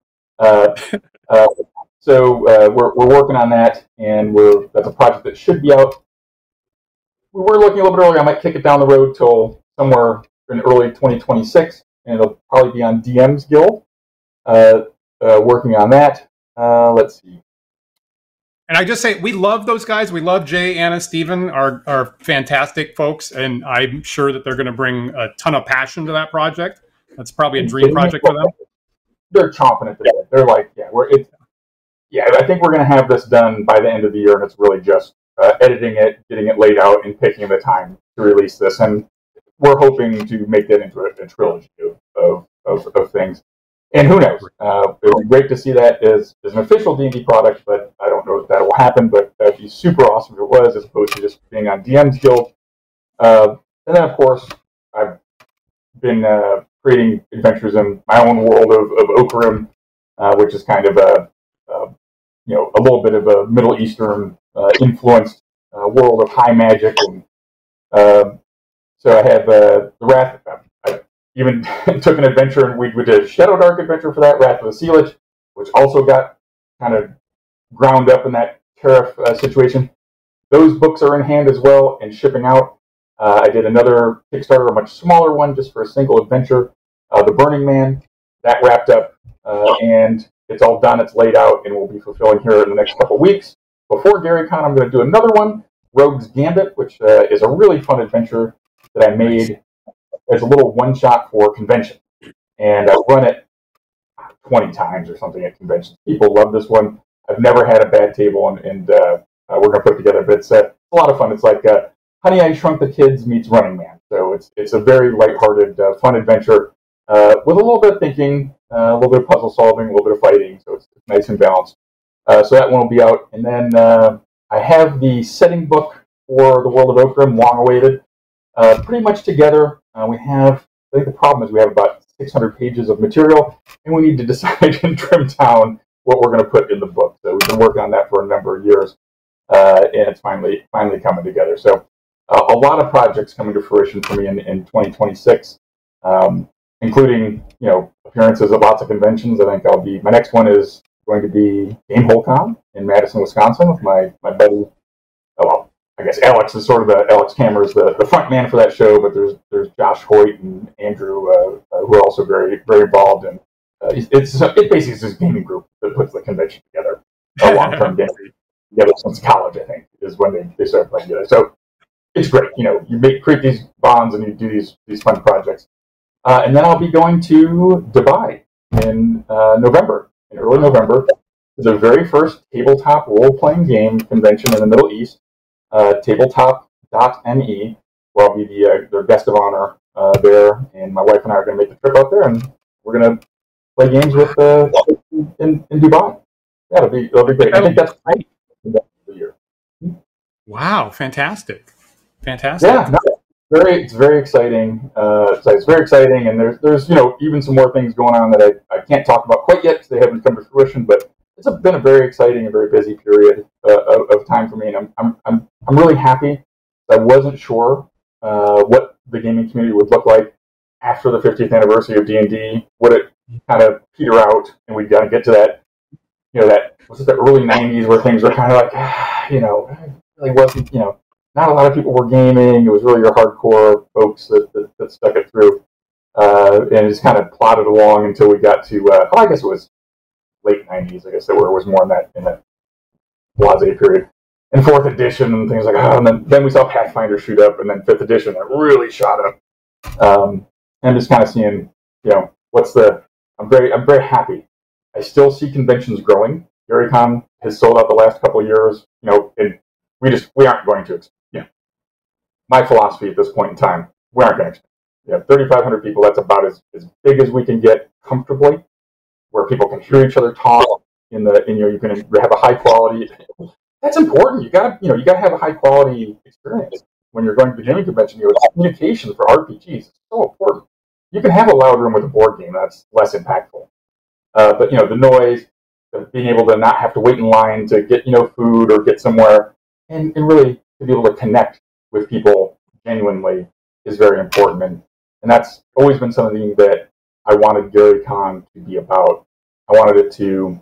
So we're working on that, and that's a project that should be out. We were looking a little bit earlier. I might kick it down the road till somewhere in early 2026, and it'll probably be on DM's Guild. Working on that. Let's see. And I just say, we love those guys. We love Jay, Anna, Stephen, are fantastic folks, and I'm sure that they're going to bring a ton of passion to that project. That's probably a dream project for them. They're chomping at the bit. They're like, I think we're going to have this done by the end of the year, and it's really just editing it, getting it laid out, and picking the time to release this. And we're hoping to make that into a trilogy of things. And who knows? It would be great to see that as an official D&D product, but I don't know if that will happen. But that'd be super awesome if it was, as opposed to just being on DM's Guild. And then, of course, I've been creating adventures in my own world of Okerim, which is kind of a little bit of a Middle Eastern influenced world of high magic, and so I have the Wrath. I even took an adventure, and we did a Shadow Dark adventure for that, Wrath of the Seelich, which also got kind of ground up in that tariff situation. Those books are in hand as well and shipping out. I did another Kickstarter, a much smaller one, just for a single adventure, The Burning Man. That wrapped up, and it's all done. It's laid out, and we'll be fulfilling here in the next couple weeks. Before GaryCon, I'm going to do another one, Rogue's Gambit, which is a really fun adventure that I made as a little one-shot for convention. And I run it 20 times or something at conventions. People love this one. I've never had a bad table, and we're going to put together, but it's a lot of fun. It's like Honey, I Shrunk the Kids meets Running Man. So it's a very lighthearted, fun adventure with a little bit of thinking, a little bit of puzzle solving, a little bit of fighting. So it's nice and balanced. So that one will be out. And then I have the setting book for the World of Okerim, long awaited, pretty much together. I think the problem is we have about 600 pages of material, and we need to decide and trim down what we're going to put in the book. So we've been working on that for a number of years, and it's finally coming together. So a lot of projects coming to fruition for me in 2026, including appearances at lots of conventions. I think my next one is going to be GameholeCon in Madison, Wisconsin, with my buddy. Well, I guess Alex is sort of Alex Kammer's the front man for that show, but there's Josh Hoyt and Andrew who are also very, very involved, and it basically is this gaming group that puts the convention together. A long-term game together since college, I think, is when they started playing together. So it's great. You create these bonds and you do these fun projects. And then I'll be going to Dubai in early November, the very first tabletop role-playing game convention in the Middle East, tabletop.me, where I'll be their guest of honor there, and my wife and I are going to make the trip out there, and we're going to play games with in Dubai. Yeah, it'll be great. I think that's great for the year. Wow, fantastic. Yeah, it's very exciting. It's very exciting, and there's even some more things going on that I can't talk about quite yet because they haven't come to fruition. But it's been a very exciting and very busy period of time for me, and I'm really happy. I wasn't sure what the gaming community would look like after the 50th anniversary of D&D. Would it kind of peter out, and we got to get to that the early 90s where things were kind of like it really wasn't not a lot of people were gaming. It was really your hardcore folks that stuck it through, and it just kind of plodded along until we got to I guess it was late 90s. I guess where it was more in that blase period. And 4th edition and things like that. And then we saw Pathfinder shoot up, and then 5th edition that really shot up. And just kind of seeing, I'm very happy. I still see conventions growing. GaryCon has sold out the last couple of years, and we aren't going to. My philosophy at this point in time, we aren't going to. 3,500 people. That's about as big as we can get comfortably, where people can hear each other talk. You can have a high quality. That's important. You gotta have a high quality experience when you're going to the gaming convention. Communication for RPGs is so important. You can have a loud room with a board game that's less impactful, but the noise, being able to not have to wait in line to get food or get somewhere, and really to be able to connect with people genuinely is very important, and that's always been something that I wanted GaryCon to be about. I wanted it to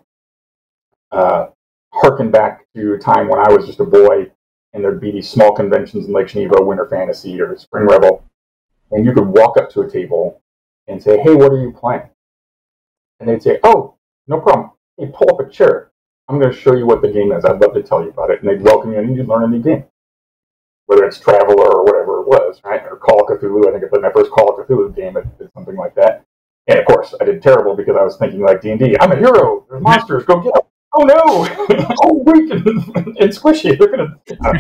harken back to a time when I was just a boy, and there'd be these small conventions in Lake Geneva, Winter Fantasy or Spring Rebel, and you could walk up to a table and say, "Hey, what are you playing?" And they'd say, "Oh, no problem. Hey, pull up a chair. I'm going to show you what the game is. I'd love to tell you about it." And they'd welcome you in and you'd learn a new game, whether it's Traveler or whatever it was, right? Or Call of Cthulhu. I think I played my first Call of Cthulhu game at something like that. And of course, I did terrible because I was thinking like D&D. I'm a hero. There's monsters. Go get them. Oh no! Oh, weak and squishy. They're gonna.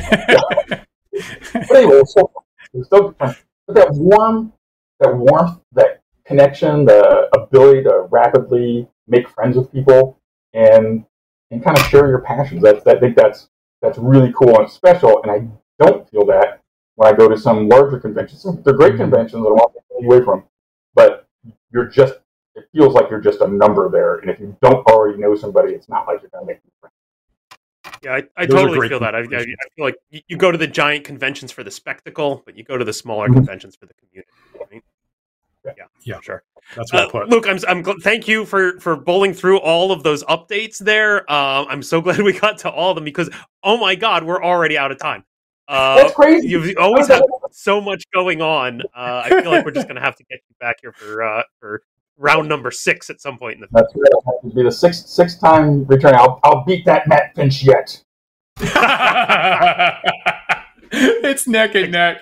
But anyway, but that warmth, that connection, the ability to rapidly make friends with people and kind of share your passions. I think that's really cool and special. And I don't feel that when I go to some larger conventions. They're great conventions that I want to take away from, but it feels like you're just a number there. And if you don't already know somebody, it's not like you're going to make new friends. Yeah, I totally feel that. I feel like you go to the giant conventions for the spectacle, but you go to the smaller conventions for the community. Right? Yeah, sure. That's well put. Luke, thank you for bowling through all of those updates there. I'm so glad we got to all of them because, oh my God, we're already out of time. That's crazy. You've always had so much going on. I feel like we're just going to have to get you back here for round number 6 at some point in the future. That's right. It'll be the sixth time returning. I'll beat that Matt Finch yet. It's neck and neck.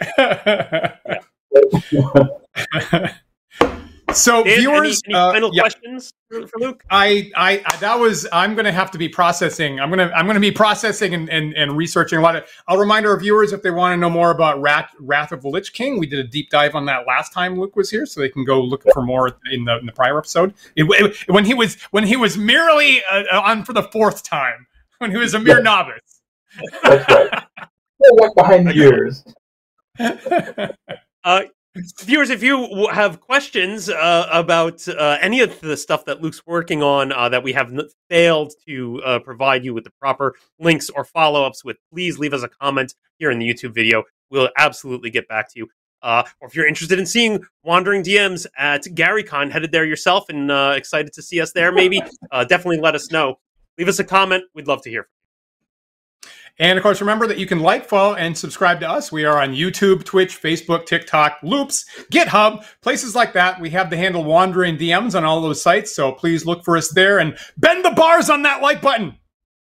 So Dan, viewers, any final questions for Luke? I'm going to have to be processing. I'm going to be processing and researching a lot of. I'll remind our viewers if they want to know more about Wrath of the Lich King. We did a deep dive on that last time Luke was here, so they can go look for more in the prior episode. When he was merely on for the 4th time, when he was a mere novice. That's right. What behind the ears. Viewers, if you have questions about any of the stuff that Luke's working on that we have failed to provide you with the proper links or follow-ups with, please leave us a comment here in the YouTube video. We'll absolutely get back to you. Or if you're interested in seeing Wandering DMs at GaryCon, headed there yourself and excited to see us there, maybe, definitely let us know. Leave us a comment. We'd love to hear from you. And of course, remember that you can like, follow, and subscribe to us. We are on YouTube, Twitch, Facebook, TikTok, Loops, GitHub, places like that. We have the handle Wandering DMs on all those sites, so please look for us there and bend the bars on that like button.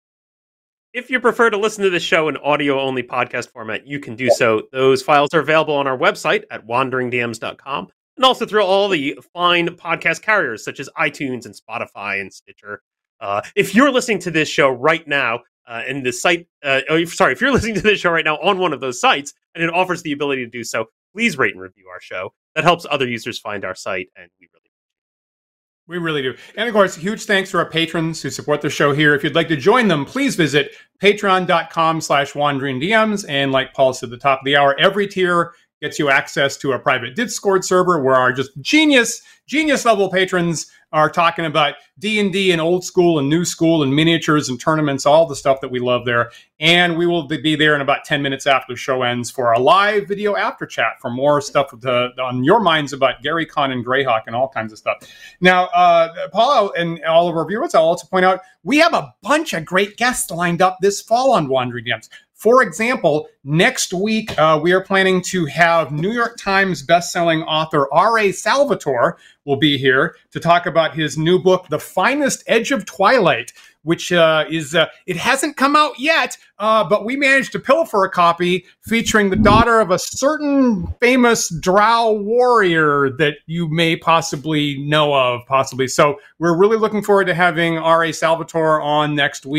If you prefer to listen to this show in audio-only podcast format, you can do so. Those files are available on our website at wanderingdms.com and also through all the fine podcast carriers such as iTunes and Spotify and Stitcher. If you're listening to this show right now, and the site, if you're listening to this show right now on one of those sites and it offers the ability to do so, please rate and review our show. That helps other users find our site, and we really do. And of course, huge thanks to our patrons who support the show here. If you'd like to join them, please visit patreon.com/wanderingdms. And like Paul said at the top of the hour, every tier gets you access to a private Discord server where our just genius level patrons are talking about D&D and old school and new school and miniatures and tournaments, all the stuff that we love there. And we will be there in about 10 minutes after the show ends for our live video after chat for more stuff on your minds about GaryCon and Greyhawk and all kinds of stuff. Now, Paul and all of our viewers, I'll also point out, we have a bunch of great guests lined up this fall on Wandering DMs. For example, next week, we are planning to have New York Times bestselling author R.A. Salvatore will be here to talk about his new book, The Finest Edge of Twilight, which it hasn't come out yet, but we managed to pilfer a copy featuring the daughter of a certain famous drow warrior that you may possibly know of, So we're really looking forward to having R.A. Salvatore on next week.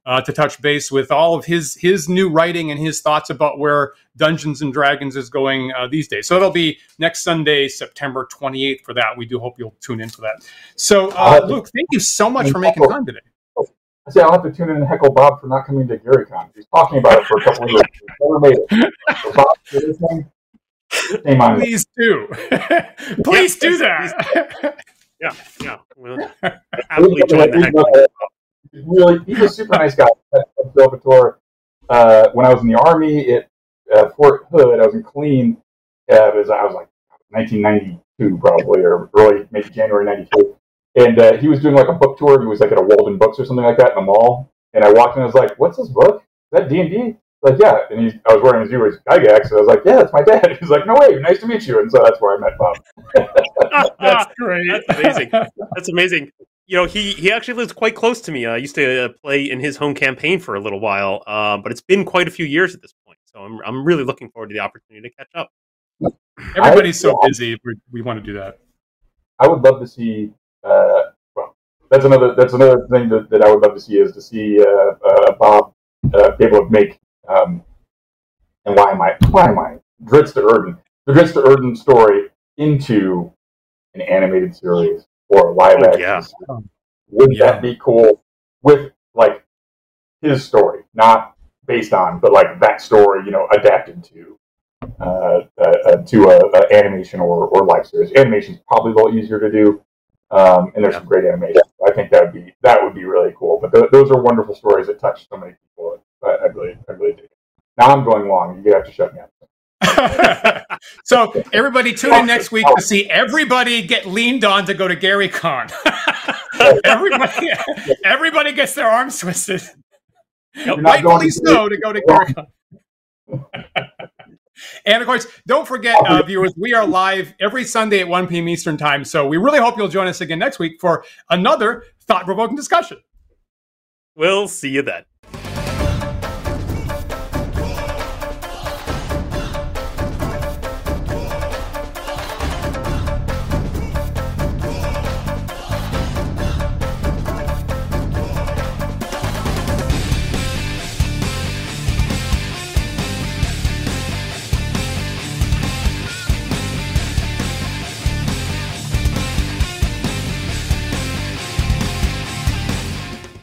to touch base with all of his new writing and his thoughts about where Dungeons and Dragons is going these days. So it'll be next Sunday, September 28th for that. We do hope you'll tune in for that. So, Luke, thank you so much for making time today. I say I'll have to tune in and heckle Bob for not coming to GaryCon. He's talking about it for a couple of years. He's never made it. So Bob, shame on me. Please do. Please do that. Yeah. We'll happily join the heck. Really, he's a super nice guy. Bill Bator. When I was in the Army at Fort Hood, I was in Killeen. I was like 1992 probably, or early, maybe January 92. And he was doing like a book tour. He was like at a Walden Books or something like that in the mall. And I walked in and I was like, "What's this book? Is that D&D?" Like, yeah. And I was wearing his Gygax. And I was like, "Yeah, that's my dad." He's like, "No way, nice to meet you." And so that's where I met Bob. That's great. That's amazing. That's amazing. You know, he actually lives quite close to me. I used to play in his home campaign for a little while, but it's been quite a few years at this point. So I'm really looking forward to the opportunity to catch up. Everybody's so busy. We want to do that. I would love to see. Well, that's another thing that I would love to see is to see Bob be able to make. And why am I Dritz to Erden, the Dritz to Erden story into an animated series or a live action? Yeah. Series. Wouldn't that be cool? With like his story, not based on, but like that story, adapted to a animation or live series. Animation's probably a little easier to do, and there's some great animation. I think that would be really cool. But those are wonderful stories that touch so many people. I really dig it. Now I'm going long. You're gonna have to shut me up. So everybody tune in next week to see everybody get leaned on to go to GaryCon. everybody gets their arms twisted. Rightfully so to go to GaryCon. And of course, don't forget, viewers, we are live every Sunday at 1 p.m. Eastern Time. So we really hope you'll join us again next week for another thought-provoking discussion. We'll see you then.